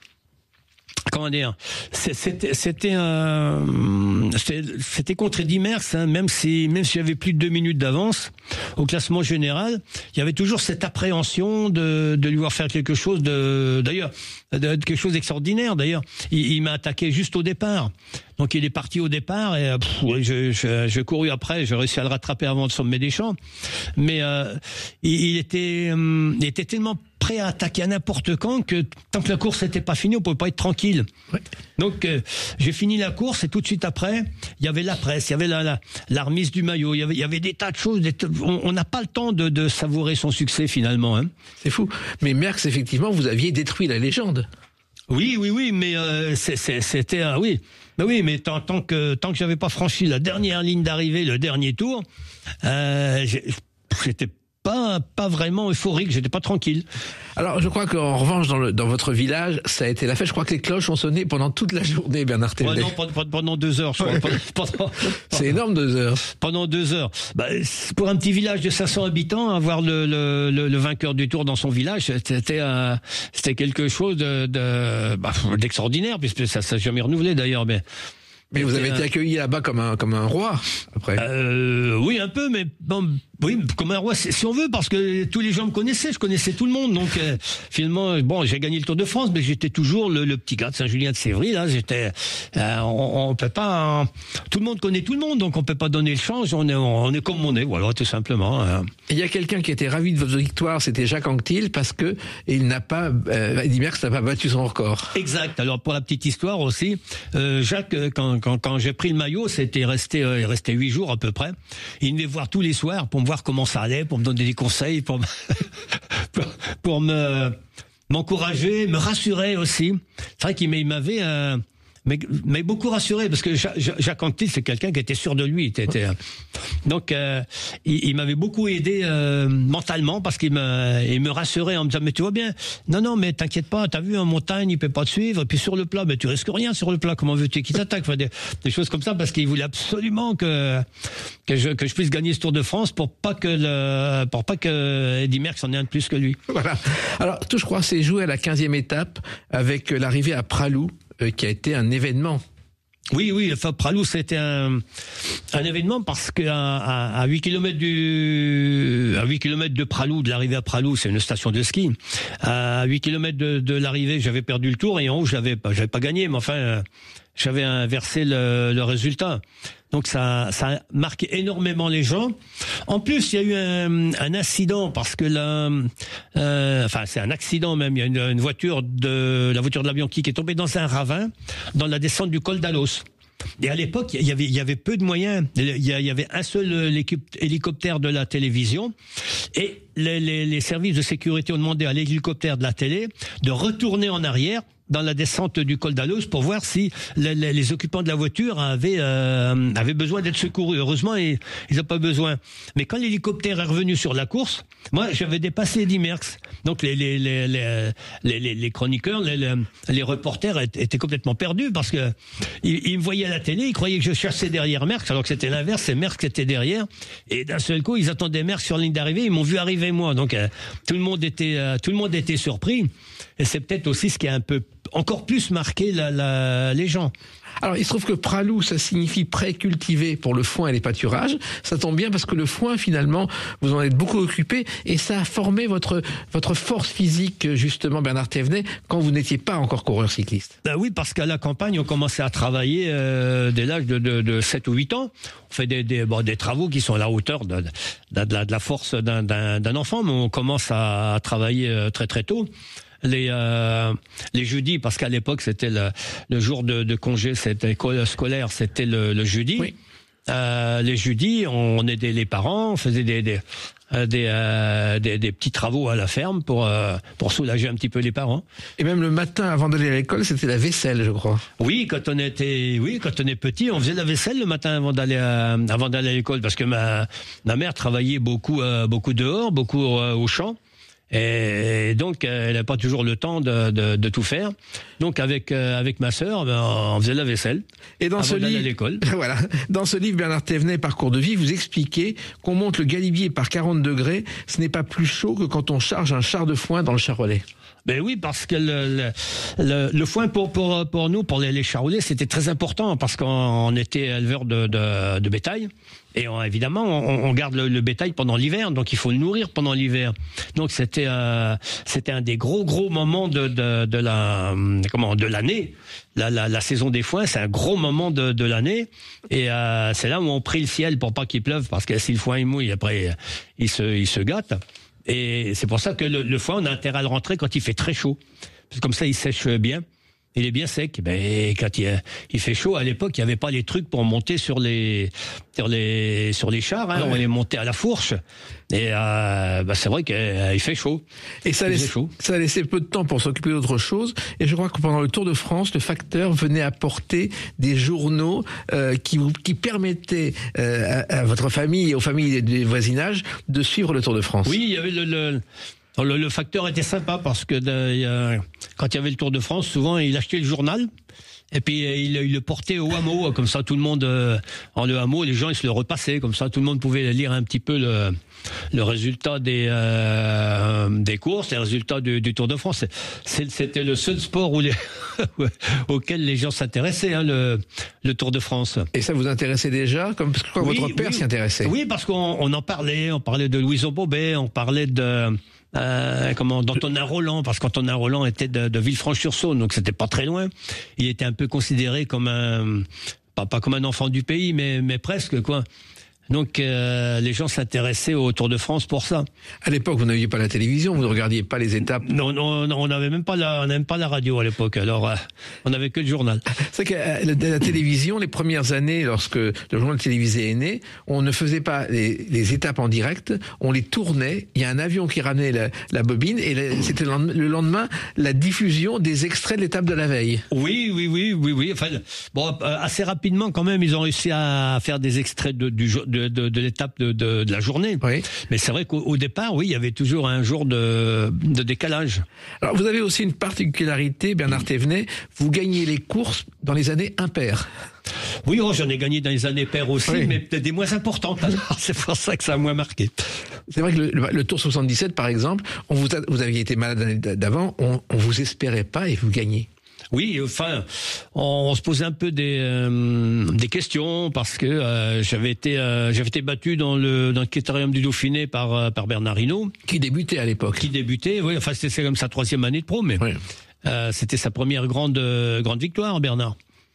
comment dire, c'était c'était un c'était, c'était contre Eddy Merckx, hein, même si même s'il y avait plus de deux minutes d'avance au classement général, il y avait toujours cette appréhension de de lui voir faire quelque chose de d'ailleurs de, de quelque chose d'extraordinaire. D'ailleurs, il, il m'a attaqué juste au départ. Donc il est parti au départ et pff, je, je, je couru après, j'ai réussi à le rattraper avant le sommet des champs. Mais euh, il, il était, euh, il était tellement prêt à attaquer à n'importe quand que tant que la course n'était pas finie, on pouvait pas être tranquille. Ouais. Donc euh, j'ai fini la course et tout de suite après, il y avait la presse, il y avait la, la, la remise du maillot, il y avait, il y avait des tas de choses. Des t- on n'a pas le temps de, de savourer son succès finalement. Hein. C'est fou. Mais Merckx, effectivement, vous aviez détruit la légende. Oui, oui, oui, mais euh, c'est, c'est, c'était euh, oui, ben oui, mais tant, tant que tant que j'avais pas franchi la dernière ligne d'arrivée, le dernier tour, euh, j'étais pas pas vraiment euphorique, j'étais pas tranquille. Alors, je crois qu'en revanche, dans, le, dans votre village, ça a été la fête. Je crois que les cloches ont sonné pendant toute la journée, Bernard Thévenet. Ouais, non, pendant deux heures, je crois. pendant, pendant, c'est énorme, deux heures. Pendant deux heures. Bah, pour un petit village de cinq cents habitants, avoir le, le, le, le vainqueur du Tour dans son village, c'était, euh, c'était quelque chose de, de bah, d'extraordinaire, puisque ça s'est jamais renouvelé d'ailleurs, mais. Mais vous avez été accueilli là-bas comme un comme un roi après. Euh, oui, un peu, mais bon, oui, comme un roi, si on veut, parce que tous les gens me connaissaient, je connaissais tout le monde, donc euh, finalement, bon, j'ai gagné le Tour de France, mais j'étais toujours le, le petit gars de Saint-Julien-de-Sévry. Là, j'étais, euh, on, on peut pas, hein, tout le monde connaît tout le monde, donc on peut pas donner le change. On est, on est comme on est, voilà, tout simplement. Hein. Il y a quelqu'un qui était ravi de votre victoire, c'était Jacques Anquetil, parce que il n'a pas, euh, Eddy Merckx n'a pas battu son record. Exact. Alors pour la petite histoire aussi, euh, Jacques, quand Quand, quand j'ai pris le maillot, c'était resté, euh, il restait huit jours à peu près. Il venait voir tous les soirs pour me voir comment ça allait, pour me donner des conseils, pour me, pour, pour me, m'encourager, me rassurer aussi. C'est vrai qu'il m'avait, euh, mais, mais beaucoup rassuré parce que Jacques, Jacques Anquetil, c'est quelqu'un qui était sûr de lui. Il était, donc, euh, il, il m'avait beaucoup aidé euh, mentalement parce qu'il me, il me rassurait en me disant mais tu vois bien, non non mais t'inquiète pas, t'as vu en montagne il peut pas te suivre et puis sur le plat, mais tu risques rien sur le plat. Comment veux-tu qu'il t'attaque? Enfin, des, des choses comme ça parce qu'il voulait absolument que que je que je puisse gagner ce Tour de France pour pas que le pour pas que Eddy Merckx en ait un de plus que lui. Voilà. Alors tout je crois c'est joué à la quinzième étape avec l'arrivée à Pralou. Euh, qui a été un événement. Oui, oui, enfin, Pralou, c'était un, un événement parce qu'à à, à huit kilomètres du, à huit kilomètres de Pralou, de l'arrivée à Pralou, c'est une station de ski. À huit kilomètres de, de l'arrivée, j'avais perdu le Tour et en haut, j'avais pas, j'avais pas gagné, mais enfin, j'avais inversé le, le résultat. Donc ça, ça a marqué énormément les gens. En plus, il y a eu un, un incident parce que là, euh, enfin c'est un accident même. Il y a une, une voiture de la voiture de la Bianchi qui est tombée dans un ravin dans la descente du col d'Alos. Et à l'époque, il y avait, il y avait peu de moyens. Il y avait un seul hélicoptère de la télévision et les, les, les services de sécurité ont demandé à l'hélicoptère de la télé de retourner en arrière dans la descente du col d'Alos pour voir si les, les, les occupants de la voiture avaient, euh, avaient besoin d'être secourus. Heureusement, ils n'ont pas besoin. Mais quand l'hélicoptère est revenu sur la course, moi, j'avais dépassé Eddy Merckx. Donc les, les, les, les, les, les, les chroniqueurs, les, les, les reporters étaient complètement perdus parce que ils, ils me voyaient à la télé, ils croyaient que je chassais derrière Merckx, alors que c'était l'inverse, c'est Merckx qui était derrière. Et d'un seul coup, ils attendaient Merckx sur la ligne d'arrivée, ils m'ont vu arriver moi. Donc euh, tout le monde était, euh, tout le monde était surpris. Et c'est peut-être aussi ce qui a un peu encore plus marqué la, la, les gens. Alors, il se trouve que pralou, ça signifie pré cultivé pour le foin et les pâturages. Ça tombe bien parce que le foin, finalement, vous en êtes beaucoup occupé et ça a formé votre votre force physique, justement, Bernard Thévenet, quand vous n'étiez pas encore coureur cycliste. Ben oui, parce qu'à la campagne, on commençait à travailler euh, dès l'âge de, de, de sept ou huit ans. On fait des, des, bon, des travaux qui sont à la hauteur de, de, de, la, de la force d'un, d'un, d'un enfant, mais on commence à, à travailler très très tôt. Les euh, les jeudis, parce qu'à l'époque c'était le, le jour de, de congé, c'était scolaire, c'était le, le jeudi. Oui. Euh, les jeudis, on aidait les parents, on faisait des des des, euh, des, des petits travaux à la ferme pour euh, pour soulager un petit peu les parents. Et même le matin avant d'aller à l'école, c'était la vaisselle, je crois. Oui, quand on était oui, quand on est petit, on faisait la vaisselle le matin avant d'aller à, avant d'aller à l'école, parce que ma ma mère travaillait beaucoup euh, beaucoup dehors, beaucoup euh, au champ. Et donc, elle n'a pas toujours le temps de, de, de tout faire. Donc, avec euh, avec ma sœur, ben, on faisait la vaisselle. Et dans avant ce livre, à l'école. Voilà, dans ce livre, Bernard Thévenet, Parcours de vie, vous expliquez qu'on monte le Galibier par quarante degrés. Ce n'est pas plus chaud que quand on charge un char de foin dans le Charolais. Ben oui, parce que le, le, le, le foin pour pour pour nous, pour les, les charolais, c'était très important parce qu'on était éleveurs de, de, de bétail. Et on, évidemment, on, on garde le, le bétail pendant l'hiver, donc il faut le nourrir pendant l'hiver. Donc c'était euh, c'était un des gros gros moments de de, de la comment de l'année. La, la, la saison des foins, c'est un gros moment de, de l'année, et euh, c'est là où on prie le ciel pour pas qu'il pleuve, parce que si le foin il mouille, après il se il se gâte. Et c'est pour ça que le, le foin, on a intérêt à le rentrer quand il fait très chaud, parce que comme ça il sèche bien. Il est bien sec. Ben, quand il, il fait chaud, à l'époque, il n'y avait pas les trucs pour monter sur les sur les sur les chars. Hein, ouais. On les montait à la fourche. Et euh, ben, c'est vrai qu'il euh, fait chaud. Et ça laissait chaud. Ça a laissé peu de temps pour s'occuper d'autre chose. Et je crois que pendant le Tour de France, le facteur venait apporter des journaux euh, qui vous qui permettaient euh, à, à votre famille et aux familles du voisinage de suivre le Tour de France. Oui, il y avait le, le Le, le facteur était sympa parce que de, y a, quand il y avait le Tour de France, souvent il achetait le journal et puis il, il le portait au hameau, comme ça tout le monde, euh, en le hameau, les gens ils se le repassaient, comme ça tout le monde pouvait lire un petit peu le, le résultat des euh, des courses, les résultats du, du Tour de France. C'est, c'était le seul sport où les auquel les gens s'intéressaient, hein, le, le Tour de France. Et ça vous intéressait déjà, comme parce que oui, votre père oui, s'y intéressait. Oui, parce qu'on on en parlait, on parlait de Louison Bobet, on parlait de Euh, comment d'Antonin Roland, parce qu'Antonin Roland était de, de Villefranche-sur-Saône, donc c'était pas très loin. Il était un peu considéré comme un pas, pas comme un enfant du pays, mais mais presque quoi. Donc euh, les gens s'intéressaient au Tour de France pour ça. À l'époque, vous n'aviez pas la télévision, vous ne regardiez pas les étapes. Non, non, non on n'avait même pas la, on n'avait même pas la radio à l'époque. Alors, euh, on n'avait que le journal. C'est que euh, la, la télévision, les premières années, lorsque le journal télévisé est né, on ne faisait pas les, les étapes en direct, on les tournait. Il y a un avion qui ramenait la, la bobine et la, c'était le lendemain, le lendemain la diffusion des extraits de l'étape de la veille. Oui, oui, oui, oui, oui. Enfin, bon, assez rapidement quand même, ils ont réussi à faire des extraits de, du jour. De, de, de l'étape de, de, de la journée. Oui. Mais c'est vrai qu'au au départ, oui, il y avait toujours un jour de, de décalage. Alors, vous avez aussi une particularité, Bernard Thévenet, vous gagnez les courses dans les années impaires. Oui, oh, j'en ai gagné dans les années paires aussi, oui. Mais peut-être des moins importantes. Alors, c'est pour ça que ça a moins marqué. C'est vrai que le, le, le Tour soixante-dix-sept, par exemple, on vous, a, vous aviez été malade l'année d'avant, on, on vous espérait pas et vous gagnez. Oui, enfin, on, on se posait un peu des euh, des questions parce que euh, j'avais été euh, j'avais été battu dans le dans le critérium du Dauphiné par euh, par Bernard Hinault, qui débutait à l'époque. Qui débutait, oui. Enfin, c'était comme sa troisième année de pro, mais oui. euh, c'était sa première grande grande victoire, Bernard.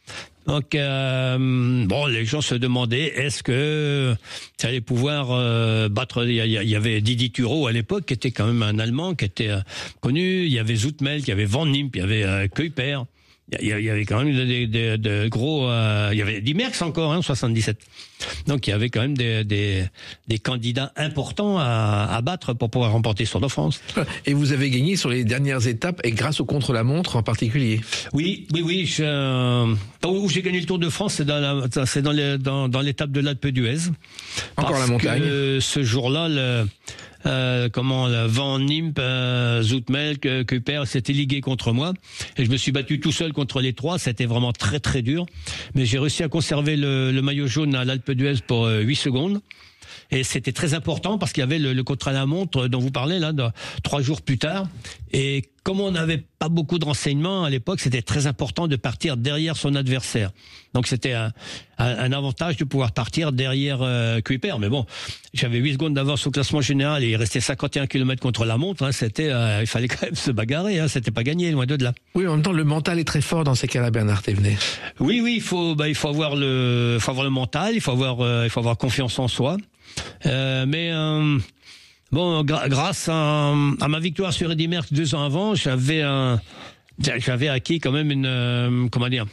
Donc, euh, bon, les gens se demandaient est-ce que ça allait pouvoir euh, battre. Il y, y avait Didi Thurot à l'époque, qui était quand même un Allemand, qui était euh, connu. Il y avait Zoutmelk, il y avait Van Impe, il y avait euh, Kuiper. Il y, y avait quand même des, des, des gros. Euh, il y avait Eddy Merckx encore, hein, en soixante-dix-sept. Donc, il y avait quand même des, des, des candidats importants à, à battre pour pouvoir remporter Tour de France. Et vous avez gagné sur les dernières étapes, et grâce au contre-la-montre en particulier. Oui, oui, oui. Je, euh, où j'ai gagné le Tour de France, c'est dans, la, c'est dans, les, dans, dans l'étape de l'Alpe d'Huez. Encore la montagne. Que, ce jour-là, le, euh, comment, le Van Impe, euh, Zoutmelk, euh, Kuiper s'étaient ligués contre moi, et je me suis battu tout seul contre les trois. C'était vraiment très très dur, mais j'ai réussi à conserver le, le maillot jaune à l'Alpe d'Huez pour euh, huit secondes. Et c'était très important parce qu'il y avait le, le contre-la-montre dont vous parlez là, de, trois jours plus tard. Et comme on n'avait pas beaucoup de renseignements à l'époque, c'était très important de partir derrière son adversaire. Donc c'était un, un, un avantage de pouvoir partir derrière euh, Kuiper. Mais bon, j'avais huit secondes d'avance au classement général et il restait cinquante et un kilomètres contre la montre. Hein, c'était, euh, il fallait quand même se bagarrer. Hein, c'était pas gagné, loin de là. Oui, en même temps, le mental est très fort dans ces cas-là, Bernard Thévenet. Oui, oui, il faut, bah, il faut avoir le, il faut avoir le mental, il faut avoir, euh, il faut avoir confiance en soi. Euh, mais euh, bon, gra- grâce à, à ma victoire sur Eddy Merckx deux ans avant, j'avais un, j'avais acquis quand même une, euh, comment dire,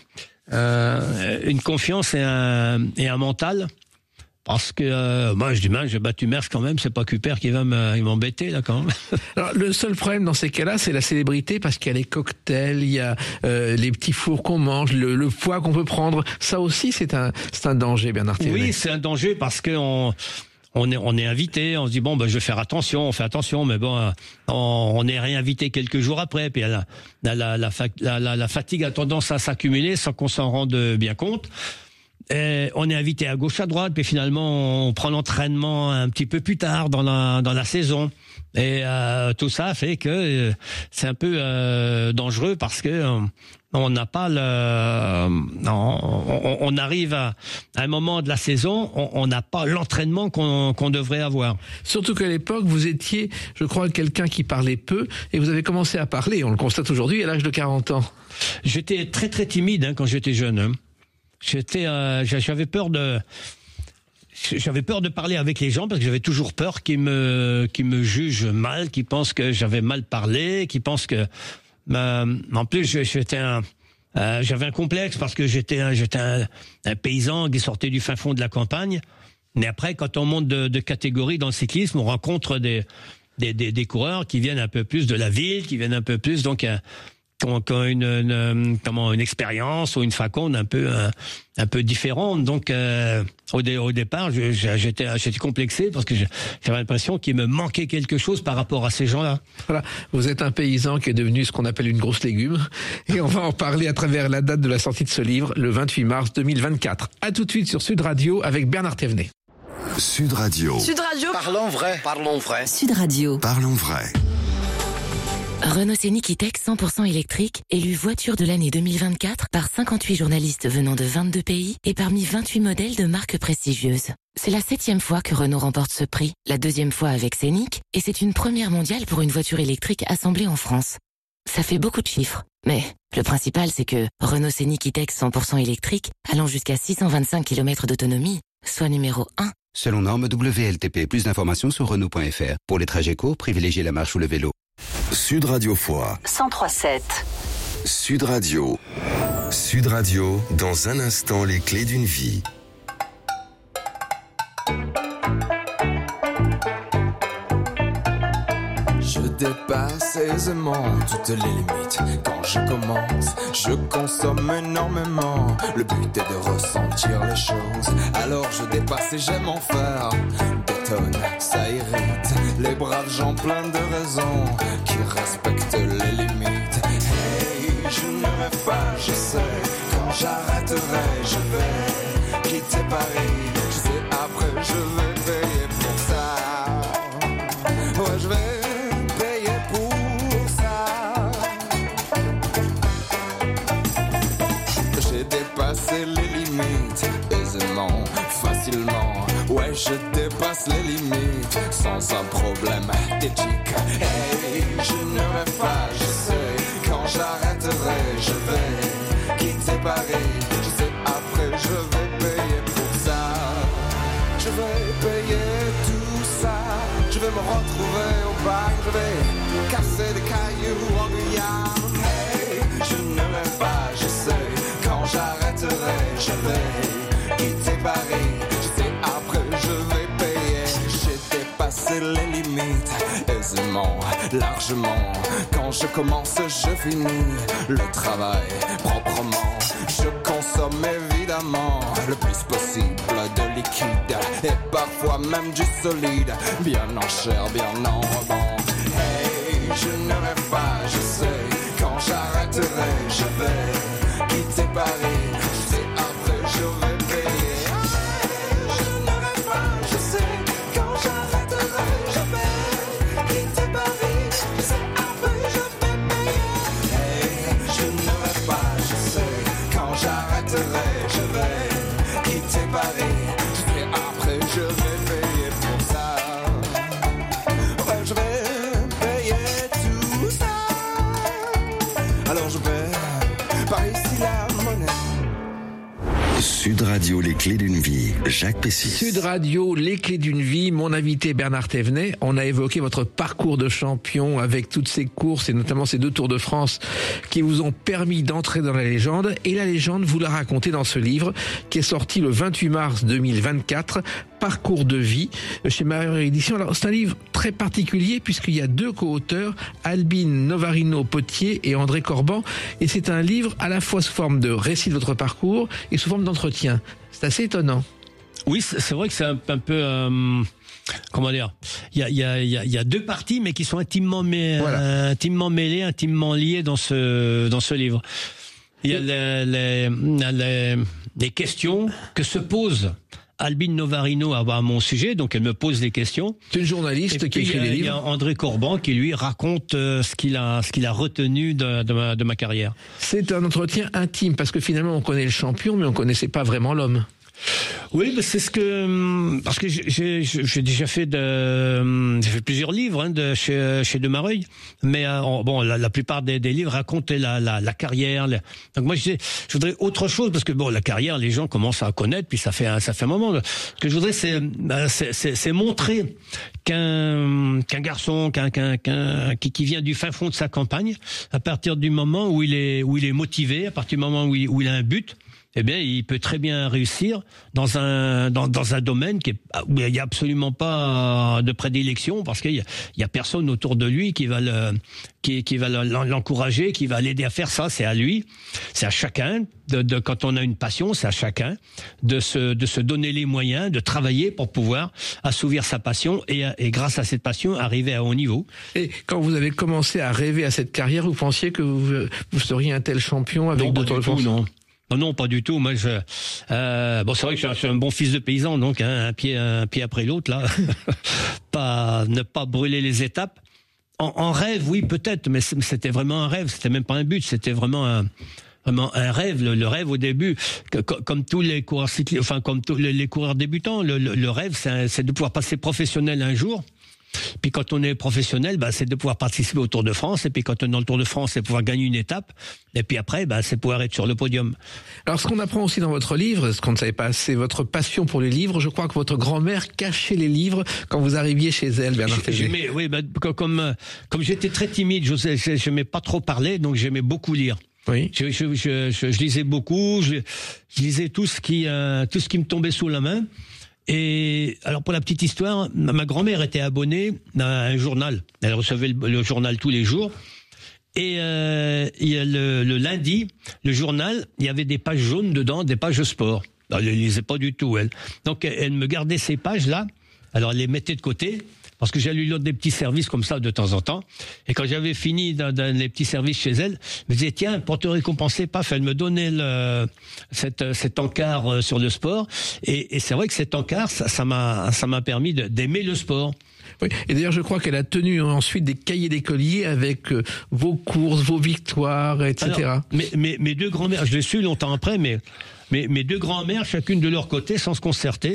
euh, une confiance et un, et un mental. Parce que euh, moi je dis ben j'ai battu Merckx quand même, c'est pas Kuiper qui va m'embêter là quand même. Alors le seul problème dans ces cas-là, c'est la célébrité, parce qu'il y a les cocktails, il y a euh, les petits fours qu'on mange, le, le poids qu'on peut prendre. Ça aussi c'est un c'est un danger, Bernard Thévenet. Oui, c'est un danger parce que on on est on est invité, on se dit bon ben je vais faire attention, on fait attention, mais bon on, on est réinvité quelques jours après, puis la la la la, la, la, la fatigue a tendance à s'accumuler sans qu'on s'en rende bien compte. Et on est invité à gauche à droite, puis finalement on prend l'entraînement un petit peu plus tard dans la dans la saison. Et euh, tout ça fait que euh, c'est un peu euh, dangereux parce que euh, on n'a pas le, non, on, on arrive à, à un moment de la saison, on n'a pas l'entraînement qu'on, qu'on devrait avoir. Surtout qu'à l'époque, vous étiez, je crois, quelqu'un qui parlait peu, et vous avez commencé à parler, on le constate aujourd'hui, à l'âge de quarante ans. J'étais très très timide hein, quand j'étais jeune. Hein. J'étais, euh, j'avais peur de, j'avais peur de parler avec les gens parce que j'avais toujours peur qu'ils me, qu'ils me jugent mal, qu'ils pensent que j'avais mal parlé, qu'ils pensent que, euh, en plus j'étais un, euh, j'avais un complexe parce que j'étais un, j'étais un, un paysan qui sortait du fin fond de la campagne. Mais après, quand on monte de, de catégorie dans le cyclisme, on rencontre des, des, des, des coureurs qui viennent un peu plus de la ville, qui viennent un peu plus donc. Un, qui ont une, une comment une expérience ou une faconde un peu un, un peu différente. Donc euh, au, dé, au départ, je, j'étais j'étais complexé parce que j'avais l'impression qu'il me manquait quelque chose par rapport à ces gens-là. Voilà, vous êtes un paysan qui est devenu ce qu'on appelle une grosse légume, et on va en parler à travers la date de la sortie de ce livre, le vingt-huit mars deux mille vingt-quatre. À tout de suite sur Sud Radio avec Bernard Thévenet. Sud Radio. Sud Radio. Parlons vrai. Parlons vrai. Sud Radio. Parlons vrai. Renault Scénic E-Tech cent pour cent électrique, élu voiture de l'année deux mille vingt-quatre par cinquante-huit journalistes venant de vingt-deux pays et parmi vingt-huit modèles de marques prestigieuses. C'est la septième fois que Renault remporte ce prix, la deuxième fois avec Scénic, et c'est une première mondiale pour une voiture électrique assemblée en France. Ça fait beaucoup de chiffres, mais le principal c'est que Renault Scénic E-Tech cent pour cent électrique, allant jusqu'à six cent vingt-cinq kilomètres d'autonomie, soit numéro un. Selon norme W L T P, plus d'informations sur Renault point F R. Pour les trajets courts, privilégiez la marche ou le vélo. Sud Radio Foix. cent trois virgule sept. Sud Radio. Sud Radio, dans un instant, les clés d'une vie. Je dépasse aisément toutes les limites. Quand je commence, je consomme énormément. Le but est de ressentir les choses. Alors je dépasse et j'aime en faire des tonnes. Ça irrite les braves gens pleins de raisons qui respectent les limites. Hey, je ne rêve pas, je sais. Quand j'arrêterai, je vais quitter Paris. Je sais après, je vais payer pour ça. Ouais, je vais dépasser les limites aisément, facilement. Ouais, je dépasse les limites sans un problème d'éthique. Hey, je ne rêve pas, je sais. Quand j'arrêterai, je vais quitter Paris. Je campagne, je vais casser des cailloux en Guyane. Hey, je ne rêve pas, je sais, quand j'arrêterai, je vais quitter Paris. Je sais, après je vais payer. J'ai dépassé les limites, aisément, largement. Quand je commence, je finis le travail proprement. Je consomme évidemment le plus possible de liquide et parfois même du solide, bien en chair, bien en rebond. Hey, je ne rêve pas, je sais, quand j'arrêterai, je vais quitter Paris. Je sais, après je vais payer. Hey, je ne rêve pas, je sais, quand j'arrêterai, je vais quitter Paris. Je sais, après je vais payer. Hey, je ne rêve pas, je sais, quand j'arrêterai, je vais quitter Paris. Je sais, après je vais payer pour ça. Ouais, je vais payer tout ça. Alors je vais par ici la monnaie. Sud Radio, les clés d'une vie, Jacques Pessis. Sud Radio, les clés d'une vie, mon invité Bernard Thévenet. On a évoqué votre parcours de champion avec toutes ces courses et notamment ces deux Tours de France qui vous ont permis d'entrer dans la légende. Et la légende, vous la racontez dans ce livre qui est sorti le vingt-huit mars deux mille vingt-quatre, Parcours de vie, chez Mareur Édition. Alors c'est un livre très particulier puisqu'il y a deux co-auteurs, Albine Novarino-Potier et André Corban. Et c'est un livre à la fois sous forme de récit de votre parcours et sous forme d'entretien. C'est assez étonnant. Oui, c'est vrai que c'est un, un peu... Euh, comment dire, il y a, y, a, y, a, y a deux parties, mais qui sont intimement, mê- voilà. euh, intimement mêlées, intimement liées dans ce, dans ce livre. Il y a les, les, les, les questions que se posent Albine Novarino à mon sujet, donc elle me pose des questions. C'est une journaliste et qui écrit des livres. Il y a André Corban qui lui raconte euh, ce qu'il a, ce qu'il a retenu de, de, ma, de ma carrière. C'est un entretien intime parce que finalement on connaît le champion, mais on connaissait pas vraiment l'homme. Oui, bah c'est ce que parce que j'ai j'ai déjà fait de j'ai fait plusieurs livres hein, de chez chez De Mareuil, mais euh, bon la, la plupart des, des livres racontaient la la, la carrière. La... Donc moi je, je voudrais autre chose parce que bon la carrière les gens commencent à connaître puis ça fait un, ça fait un moment. Ce que je voudrais c'est c'est, c'est, c'est montrer qu'un qu'un garçon qu'un qu'un qu'un qui, qui vient du fin fond de sa campagne, à partir du moment où il est où il est motivé, à partir du moment où il, où il a un but, eh bien, il peut très bien réussir dans un dans, dans un domaine qui est, où il n'y a absolument pas de prédilection parce qu'il y a, il y a personne autour de lui qui va le qui qui va l'encourager, qui va l'aider à faire ça. C'est à lui, c'est à chacun de, de quand on a une passion, c'est à chacun de se de se donner les moyens de travailler pour pouvoir assouvir sa passion et, et grâce à cette passion arriver à haut niveau. Et quand vous avez commencé à rêver à cette carrière, vous pensiez que vous, vous seriez un tel champion avec non, deux Tours de France ? Non. Non, non, pas du tout. Moi, je, euh, bon, c'est vrai que je suis, un, je suis un bon fils de paysan, donc hein, un pied, un pied après l'autre, là. pas, ne pas brûler les étapes. En, en rêve, oui, peut-être, mais c'était vraiment un rêve. C'était même pas un but. C'était vraiment un, vraiment un rêve. Le, le rêve au début, que, comme tous les coureurs cyclistes, enfin comme tous les, les coureurs débutants, le, le, le rêve, c'est, c'est de pouvoir passer professionnel un jour. Puis quand on est professionnel, bah, c'est de pouvoir participer au Tour de France. Et puis quand on est dans le Tour de France, c'est pouvoir gagner une étape. Et puis après, bah, c'est pouvoir être sur le podium. Alors ce qu'on apprend aussi dans votre livre, ce qu'on ne savait pas, c'est votre passion pour les livres. Je crois que votre grand-mère cachait les livres quand vous arriviez chez elle, Bernard Thévenet. Oui, bah, comme comme j'étais très timide, je n'aimais pas trop parler, donc j'aimais beaucoup lire. Oui. Je, je, je, je, je lisais beaucoup. Je, je lisais tout ce qui euh, tout ce qui me tombait sous la main. Et alors pour la petite histoire, ma grand-mère était abonnée à un journal. Elle recevait le, le journal tous les jours. Et euh, il y a le, le lundi, le journal, il y avait des pages jaunes dedans, des pages sport. Alors, elle ne lisait pas du tout, elle. Donc elle me gardait ces pages-là. Alors elle les mettait de côté. Parce que j'allais lui donner des petits services comme ça de temps en temps. Et quand j'avais fini dans, dans les petits services chez elle, elle me disait, tiens, pour te récompenser, paf, elle me donnait le, cette, cet encart sur le sport. Et, et c'est vrai que cet encart, ça, ça m'a, ça m'a permis de, d'aimer le sport. Oui. Et d'ailleurs, je crois qu'elle a tenu ensuite des cahiers d'écoliers avec euh, vos courses, vos victoires, et cetera. Alors, mes, mes, mes deux grands-mères, je l'ai su longtemps après, mais mes, mes deux grands-mères, chacune de leur côté, sans se concerter,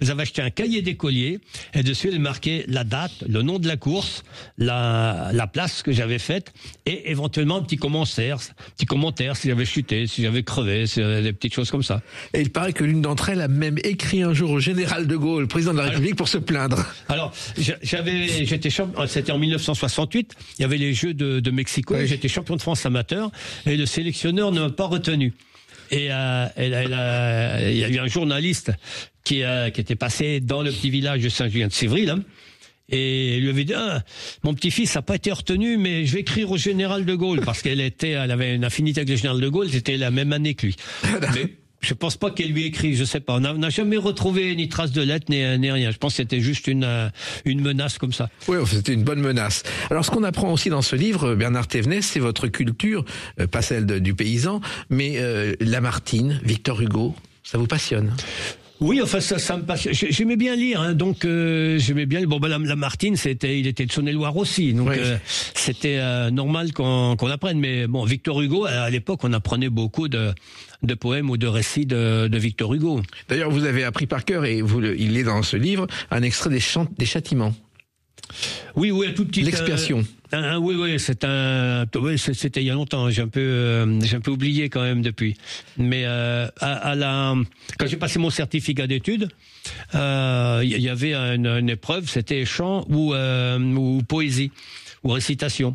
j'avais acheté un cahier d'écolier et dessus il marquait la date, le nom de la course, la, la place que j'avais faite et éventuellement un petit commentaire, petit commentaire si j'avais chuté, si j'avais crevé, si j'avais des petites choses comme ça. Et il paraît que l'une d'entre elles a même écrit un jour au général de Gaulle, président de la République, pour se plaindre. Alors, j'avais, j'étais champion, c'était en mille neuf cent soixante-huit, il y avait les Jeux de, de Mexico, oui. J'étais champion de France amateur et le sélectionneur ne m'a pas retenu. Et euh, elle, elle, euh, il y a eu un journaliste qui, euh, qui était passé dans le petit village de Saint-Julien-de-Sévry, là, et il lui avait dit ah, mon petit-fils n'a pas été retenu, mais je vais écrire au général de Gaulle, parce qu'elle était, elle avait une affinité avec le général de Gaulle, c'était la même année que lui. Mais je pense pas qu'elle lui ait écrit, je sais pas. On n'a jamais retrouvé ni trace de lettre, ni, ni rien. Je pense que c'était juste une, une menace comme ça. Oui, c'était une bonne menace. Alors, ce qu'on apprend aussi dans ce livre, Bernard Thévenet, c'est votre culture, euh, pas celle de, du paysan, mais euh, Lamartine, Victor Hugo, ça vous passionne? Oui, enfin ça, ça me passionne. J'aimais bien lire, hein, donc euh, j'aimais bien. Bon, ben Lamartine, c'était, il était de Saône-et-Loire aussi, donc oui. euh, c'était euh, normal qu'on qu'on apprenne. Mais bon, Victor Hugo, à, à l'époque, on apprenait beaucoup de de poèmes ou de récits de, de Victor Hugo. D'ailleurs, vous avez appris par cœur, et vous, le, il est dans ce livre, un extrait des, chant, des châtiments. Oui, oui, un tout petit. L'expiation. Euh, un, un, oui, oui, c'est un. Oui, c'était il y a longtemps. J'ai un peu, euh, j'ai un peu oublié quand même depuis. Mais euh, à, à la, quand j'ai passé mon certificat d'études, il euh, y, y avait une, une épreuve, c'était chant ou euh, ou poésie ou récitation.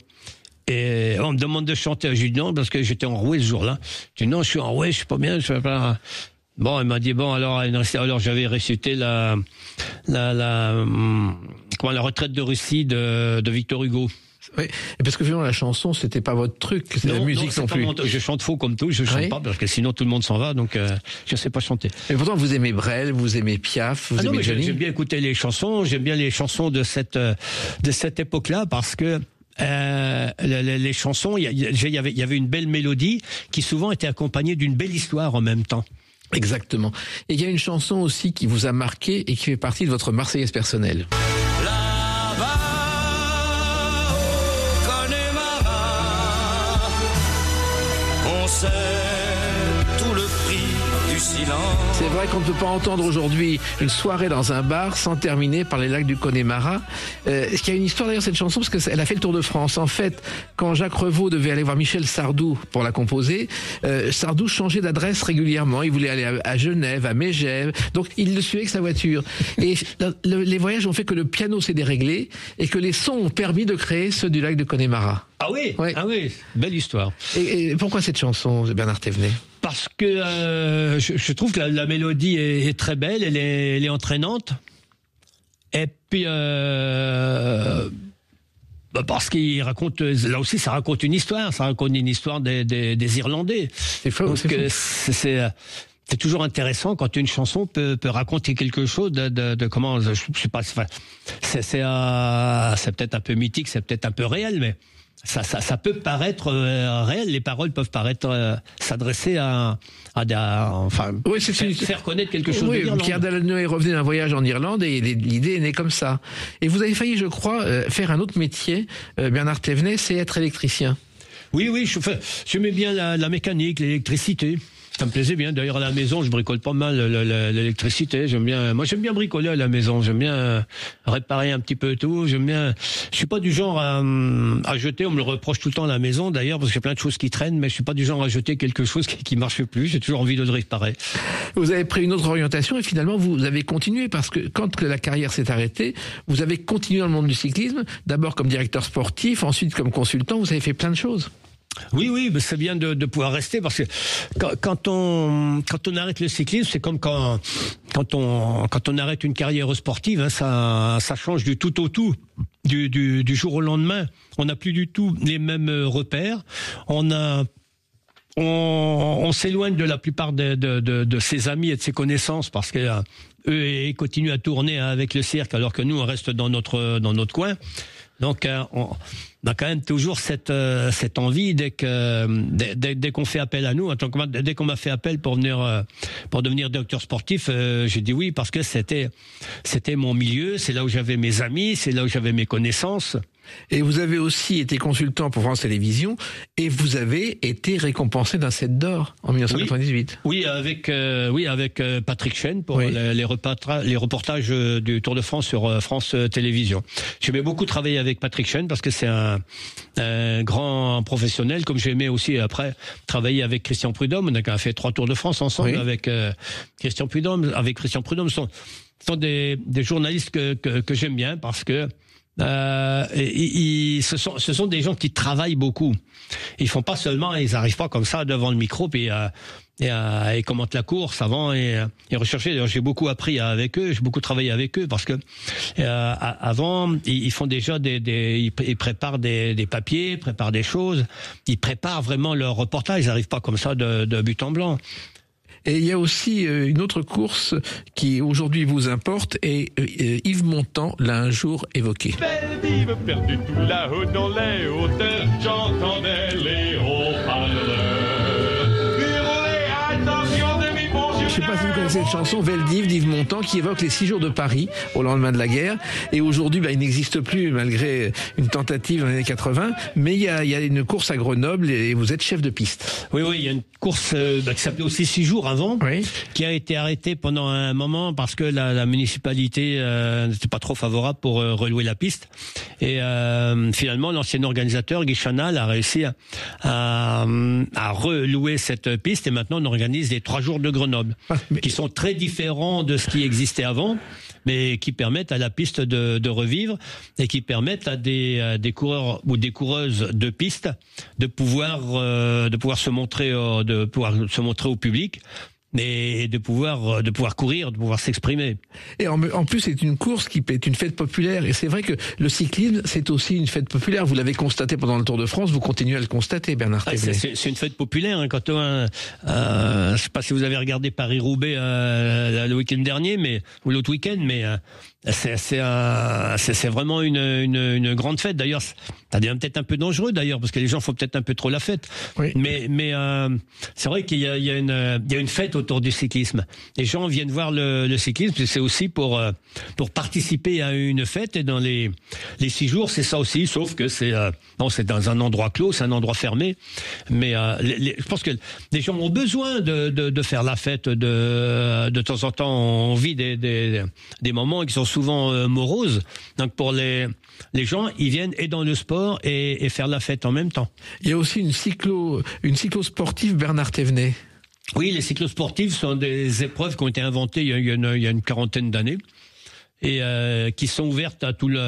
Et on me demande de chanter. Je dis non parce que j'étais enroué ce jour-là. Je dis non, je suis enroué, je suis pas bien, je suis pas. Bon, elle m'a dit bon alors alors j'avais récité la la la comment la retraite de Russie de de Victor Hugo. Oui, et parce que finalement la chanson c'était pas votre truc, c'est la musique non, non plus. Mon, je chante faux comme tout, je chante oui. pas parce que sinon tout le monde s'en va, donc euh, je sais pas chanter. Et pourtant vous aimez Brel, vous aimez Piaf, vous ah non, aimez mais Johnny. J'aime bien écouter les chansons, j'aime bien les chansons de cette de cette époque-là parce que Euh, les, les chansons, il y, y avait, il y avait une belle mélodie qui souvent était accompagnée d'une belle histoire en même temps. Exactement. Et il y a une chanson aussi qui vous a marqué et qui fait partie de votre Marseillaise personnelle. Là-bas, au Connemara, on sait tout le prix du silence. C'est vrai qu'on ne peut pas entendre aujourd'hui une soirée dans un bar sans terminer par les lacs du Connemara. Euh, il y a une histoire d'ailleurs cette chanson parce qu'elle a fait le tour de France. En fait, quand Jacques Revaux devait aller voir Michel Sardou pour la composer, euh, Sardou changeait d'adresse régulièrement. Il voulait aller à, à Genève, à Megève, donc il le suivait avec sa voiture. Et le, les voyages ont fait que le piano s'est déréglé et que les sons ont permis de créer ceux du lac de Connemara. Ah oui, ouais. Ah oui, belle histoire. Et, et pourquoi cette chanson, Bernard Thévenet? Parce que euh, je, je trouve que la, la mélodie est, est très belle, elle est, elle est entraînante. Et puis euh, bah parce qu'il raconte, là aussi, ça raconte une histoire, ça raconte une histoire des, des, des Irlandais. C'est faux. Donc, c'est, c'est, c'est, c'est toujours intéressant quand une chanson peut, peut raconter quelque chose de, de, de comment, je, je sais pas, c'est, c'est, euh, c'est peut-être un peu mythique, c'est peut-être un peu réel, mais Ça, ça, ça peut paraître euh, réel. Les paroles peuvent paraître euh, s'adresser à, à, à enfin, oui, c'est faire, une... faire connaître quelque chose. Oui, de l'Irlande. Pierre Delanoë revenait d'un voyage en Irlande et l'idée est née comme ça. Et vous avez failli, je crois, euh, faire un autre métier, euh, Bernard Thévenet, c'est être électricien. Oui, oui, je fais, j'aimais bien la, la mécanique, l'électricité. Ça me plaisait bien. D'ailleurs, à la maison, je bricole pas mal l'électricité. J'aime bien. Moi, j'aime bien bricoler à la maison. J'aime bien réparer un petit peu tout. J'aime bien. Je suis pas du genre à, à jeter. On me le reproche tout le temps à la maison, d'ailleurs, parce qu'il y a plein de choses qui traînent. Mais je suis pas du genre à jeter quelque chose qui, qui marche plus. J'ai toujours envie de le réparer. Vous avez pris une autre orientation et finalement, vous avez continué parce que quand la carrière s'est arrêtée, vous avez continué dans le monde du cyclisme. D'abord comme directeur sportif, ensuite comme consultant. Vous avez fait plein de choses. Oui, oui, mais c'est bien de, de pouvoir rester parce que quand, quand on quand on arrête le cyclisme, c'est comme quand quand on quand on arrête une carrière sportive, hein, ça ça change du tout au tout, du du, du jour au lendemain. On n'a plus du tout les mêmes repères. On a on, on s'éloigne de la plupart de, de, de, de ses amis et de ses connaissances parce que euh, eux ils continuent à tourner avec le cirque alors que nous on reste dans notre dans notre coin. Donc euh, on, on a quand même toujours cette euh, cette envie dès que dès, dès, dès qu'on fait appel à nous, en tant que dès qu'on m'a fait appel pour venir euh, pour devenir directeur sportif, euh, j'ai dit oui parce que c'était c'était mon milieu, c'est là où j'avais mes amis, c'est là où j'avais mes connaissances. Et vous avez aussi été consultant pour France Télévisions et vous avez été récompensé d'un sept d'or en dix-neuf cent quatre-vingt-dix-huit. Oui, oui avec euh, oui avec euh, Patrick Chen pour oui. les, les, reportages, les reportages euh, du Tour de France sur euh, France euh, Télévisions. J'aimais beaucoup travailler avec Patrick Chen parce que c'est un, un grand professionnel, comme j'aimais aussi après travailler avec Christian Prudhomme. On a fait trois Tours de France ensemble oui. avec euh, Christian Prudhomme. Avec Christian Prudhomme, ce sont, ce sont des, des journalistes que, que, que j'aime bien parce que Euh, ils, ils, ce sont, ce sont des gens qui travaillent beaucoup. Ils font pas seulement, ils arrivent pas comme ça devant le micro puis euh, et, euh, et commentent la course avant et, et rechercher. D'ailleurs, j'ai beaucoup appris avec eux, j'ai beaucoup travaillé avec eux parce que euh, avant, ils, ils font déjà des, des ils préparent des, des papiers, préparent des choses. Ils préparent vraiment leur reportage. Ils arrivent pas comme ça de, de but en blanc. Et il y a aussi une autre course qui aujourd'hui vous importe et Yves Montand l'a un jour évoqué. Belle vive perdue tout là-haut dans les hauteurs, j'entendais les haut-parleurs. Je ne sais pas si vous connaissez cette chanson, Veldiv d'Yves Montand, qui évoque les six jours de Paris au lendemain de la guerre. Et aujourd'hui, bah, il n'existe plus malgré une tentative dans les années quatre-vingts. Mais il y a, il y a une course à Grenoble et vous êtes chef de piste. Oui, oui, il y a une course euh, bah, qui s'appelait aussi six jours avant, oui. qui a été arrêtée pendant un moment parce que la, la municipalité euh, n'était pas trop favorable pour euh, relouer la piste. Et euh, finalement, l'ancien organisateur, Guy Chanal, a réussi à, à, à relouer cette piste. Et maintenant, on organise les trois jours de Grenoble. Mais... qui sont très différents de ce qui existait avant, mais qui permettent à la piste de, de revivre et qui permettent à des, à des coureurs ou des coureuses de piste de pouvoir, euh, de pouvoir se montrer, euh, de pouvoir se montrer au public. Et de pouvoir de pouvoir courir, de pouvoir s'exprimer. Et en, en plus, c'est une course qui est une fête populaire. Et c'est vrai que le cyclisme, c'est aussi une fête populaire. Vous l'avez constaté pendant le Tour de France, vous continuez à le constater, Bernard ah, Thévenet. C'est, c'est une fête populaire. Hein, quand on, euh, euh, je sais pas si vous avez regardé Paris-Roubaix euh, le week-end dernier, mais ou l'autre week-end, mais euh, c'est c'est, euh, c'est c'est vraiment une, une une grande fête. D'ailleurs, ça devient peut-être un peu dangereux d'ailleurs parce que les gens font peut-être un peu trop la fête. Oui. Mais mais euh, c'est vrai qu'il y a il y a une il y a une fête autour du cyclisme. Les gens viennent voir le, le cyclisme, c'est aussi pour euh, pour participer à une fête. Et dans les les six jours, c'est ça aussi, sauf que c'est euh, non, c'est dans un endroit clos, c'est un endroit fermé. Mais euh, les, les, je pense que les gens ont besoin de de, de faire la fête. De de temps en temps, on vit des des des moments qui sont souvent euh, moroses. Donc pour les les gens, ils viennent et dans le sport et, et faire la fête en même temps. Il y a aussi une cyclo une cyclo-sportive, Bernard Thévenet. Oui, les cyclosportives sont des épreuves qui ont été inventées il y a, il y a, une, il y a une quarantaine d'années et euh, qui sont ouvertes à tout le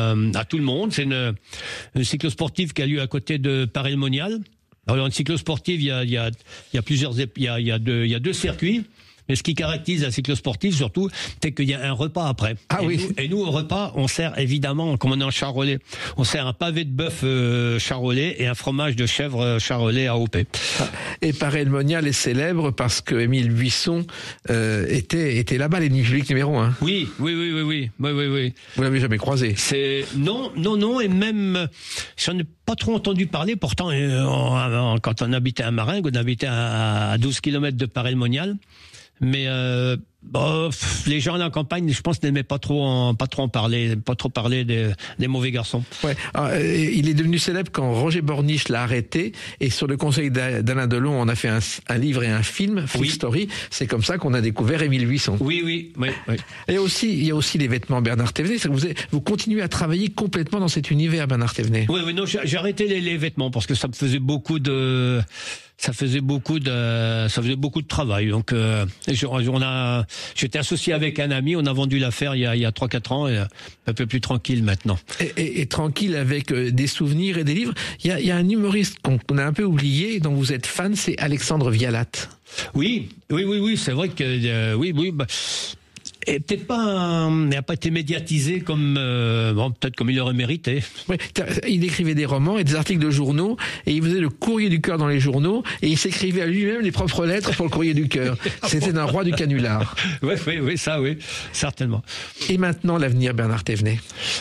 à tout le monde. C'est une, une cyclosportive qui a lieu à côté de Paray-le-Monial. Alors une cyclosportive, il y a il y a il y a plusieurs il y a il y a deux il y a deux circuits. Mais ce qui caractérise la cyclosportive, surtout, c'est qu'il y a un repas après. Ah et oui. Nous, et nous, au repas, on sert évidemment, comme on est en charolais, on sert un pavé de bœuf euh, charolais et un fromage de chèvre charolais A O P. Et Paray-le-Monial est célèbre parce que Émile Buisson euh, était était là-bas, l'ennemi public numéro un. Oui, oui, oui, oui, oui, oui, oui, oui. Vous l'avez jamais croisé? C'est non, non, non, et même j'en ai pas trop entendu parler. Pourtant, euh, on, quand on habitait à Maringues, on habitait à, à douze kilomètres de Paray-le-Monial. Mais euh, bon, les gens à la campagne, je pense, n'aimaient pas trop en, pas trop en parler, pas trop parler des, des mauvais garçons. Ouais. Alors, il est devenu célèbre quand Roger Borniche l'a arrêté et sur le conseil d'Alain Delon, on a fait un, un livre et un film, Full oui. Story. C'est comme ça qu'on a découvert Émile Buisson. Oui, oui, oui. oui. Et aussi, il y a aussi les vêtements Bernard Thévenet. Vous, vous continuez à travailler complètement dans cet univers, Bernard Thévenet. Oui, oui, non, j'ai arrêté les, les vêtements parce que ça me faisait beaucoup de ça faisait beaucoup de ça faisait beaucoup de travail. Donc euh, on a j'étais associé avec un ami, on a vendu l'affaire il y a il y a trois quatre ans et un peu plus tranquille maintenant. Et, et, et tranquille avec euh, des souvenirs et des livres. Il y a il y a un humoriste qu'on on a un peu oublié dont vous êtes fan, c'est Alexandre Vialat. Oui, oui oui oui, c'est vrai que euh, oui oui bah, et peut-être pas, un, il n'a pas été médiatisé comme, euh, bon, peut-être comme il aurait mérité. Oui, il écrivait des romans et des articles de journaux, et il faisait le courrier du cœur dans les journaux, et il s'écrivait à lui-même les propres lettres pour le courrier du cœur. C'était un roi du canular. Oui, oui, oui, ça, oui, certainement. Et maintenant, l'avenir, Bernard Thévenet?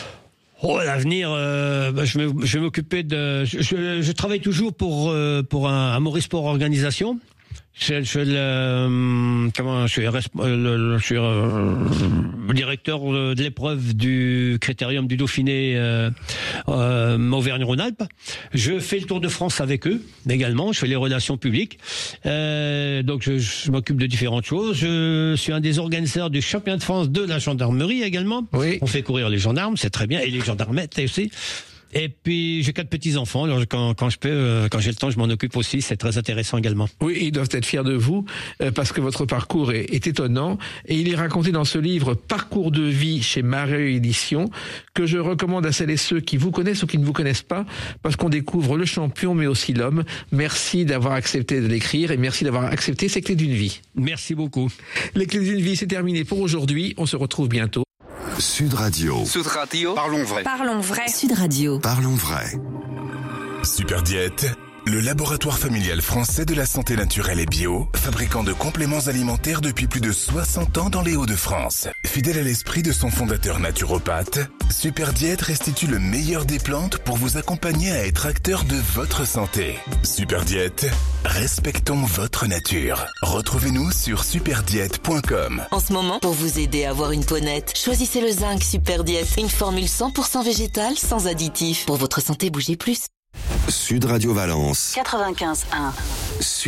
Oh, l'avenir, euh, bah, je vais, je vais m'occuper de, je, je, je travaille toujours pour, euh, pour un, un Maurice Sport Organisation. Je, je, le, comment, je suis, le, je suis euh, directeur de l'épreuve du Critérium du Dauphiné euh, euh, Auvergne-Rhône-Alpes. Je fais le Tour de France avec eux également. Je fais les relations publiques. Euh, donc je, je m'occupe de différentes choses. Je suis un des organisateurs du championnat de France de la gendarmerie également. Oui. On fait courir les gendarmes, c'est très bien, et les gendarmettes aussi. Et puis j'ai quatre petits enfants. Alors quand, quand je peux, euh, quand j'ai le temps, je m'en occupe aussi. C'est très intéressant également. Oui, ils doivent être fiers de vous euh, parce que votre parcours est, est étonnant et il est raconté dans ce livre Parcours de vie chez Mareuil Éditions que je recommande à celles et ceux qui vous connaissent ou qui ne vous connaissent pas parce qu'on découvre le champion mais aussi l'homme. Merci d'avoir accepté de l'écrire et merci d'avoir accepté ces clés d'une vie. Merci beaucoup. Les clés d'une vie, c'est terminé pour aujourd'hui. On se retrouve bientôt. Sud Radio. Sud Radio. Parlons vrai. Parlons vrai. Sud Radio. Parlons vrai. Super Diète, le laboratoire familial français de la santé naturelle et bio, fabricant de compléments alimentaires depuis plus de soixante ans dans les Hauts-de-France. Fidèle à l'esprit de son fondateur naturopathe, Super Diète restitue le meilleur des plantes pour vous accompagner à être acteur de votre santé. Super Diète, respectons votre nature. Retrouvez-nous sur super diète point com. En ce moment, pour vous aider à avoir une peau nette, choisissez le zinc Super Diète, une formule cent pour cent végétale sans additifs. Pour votre santé, bougez plus. Sud Radio Valence. quatre-vingt-quinze un. Sud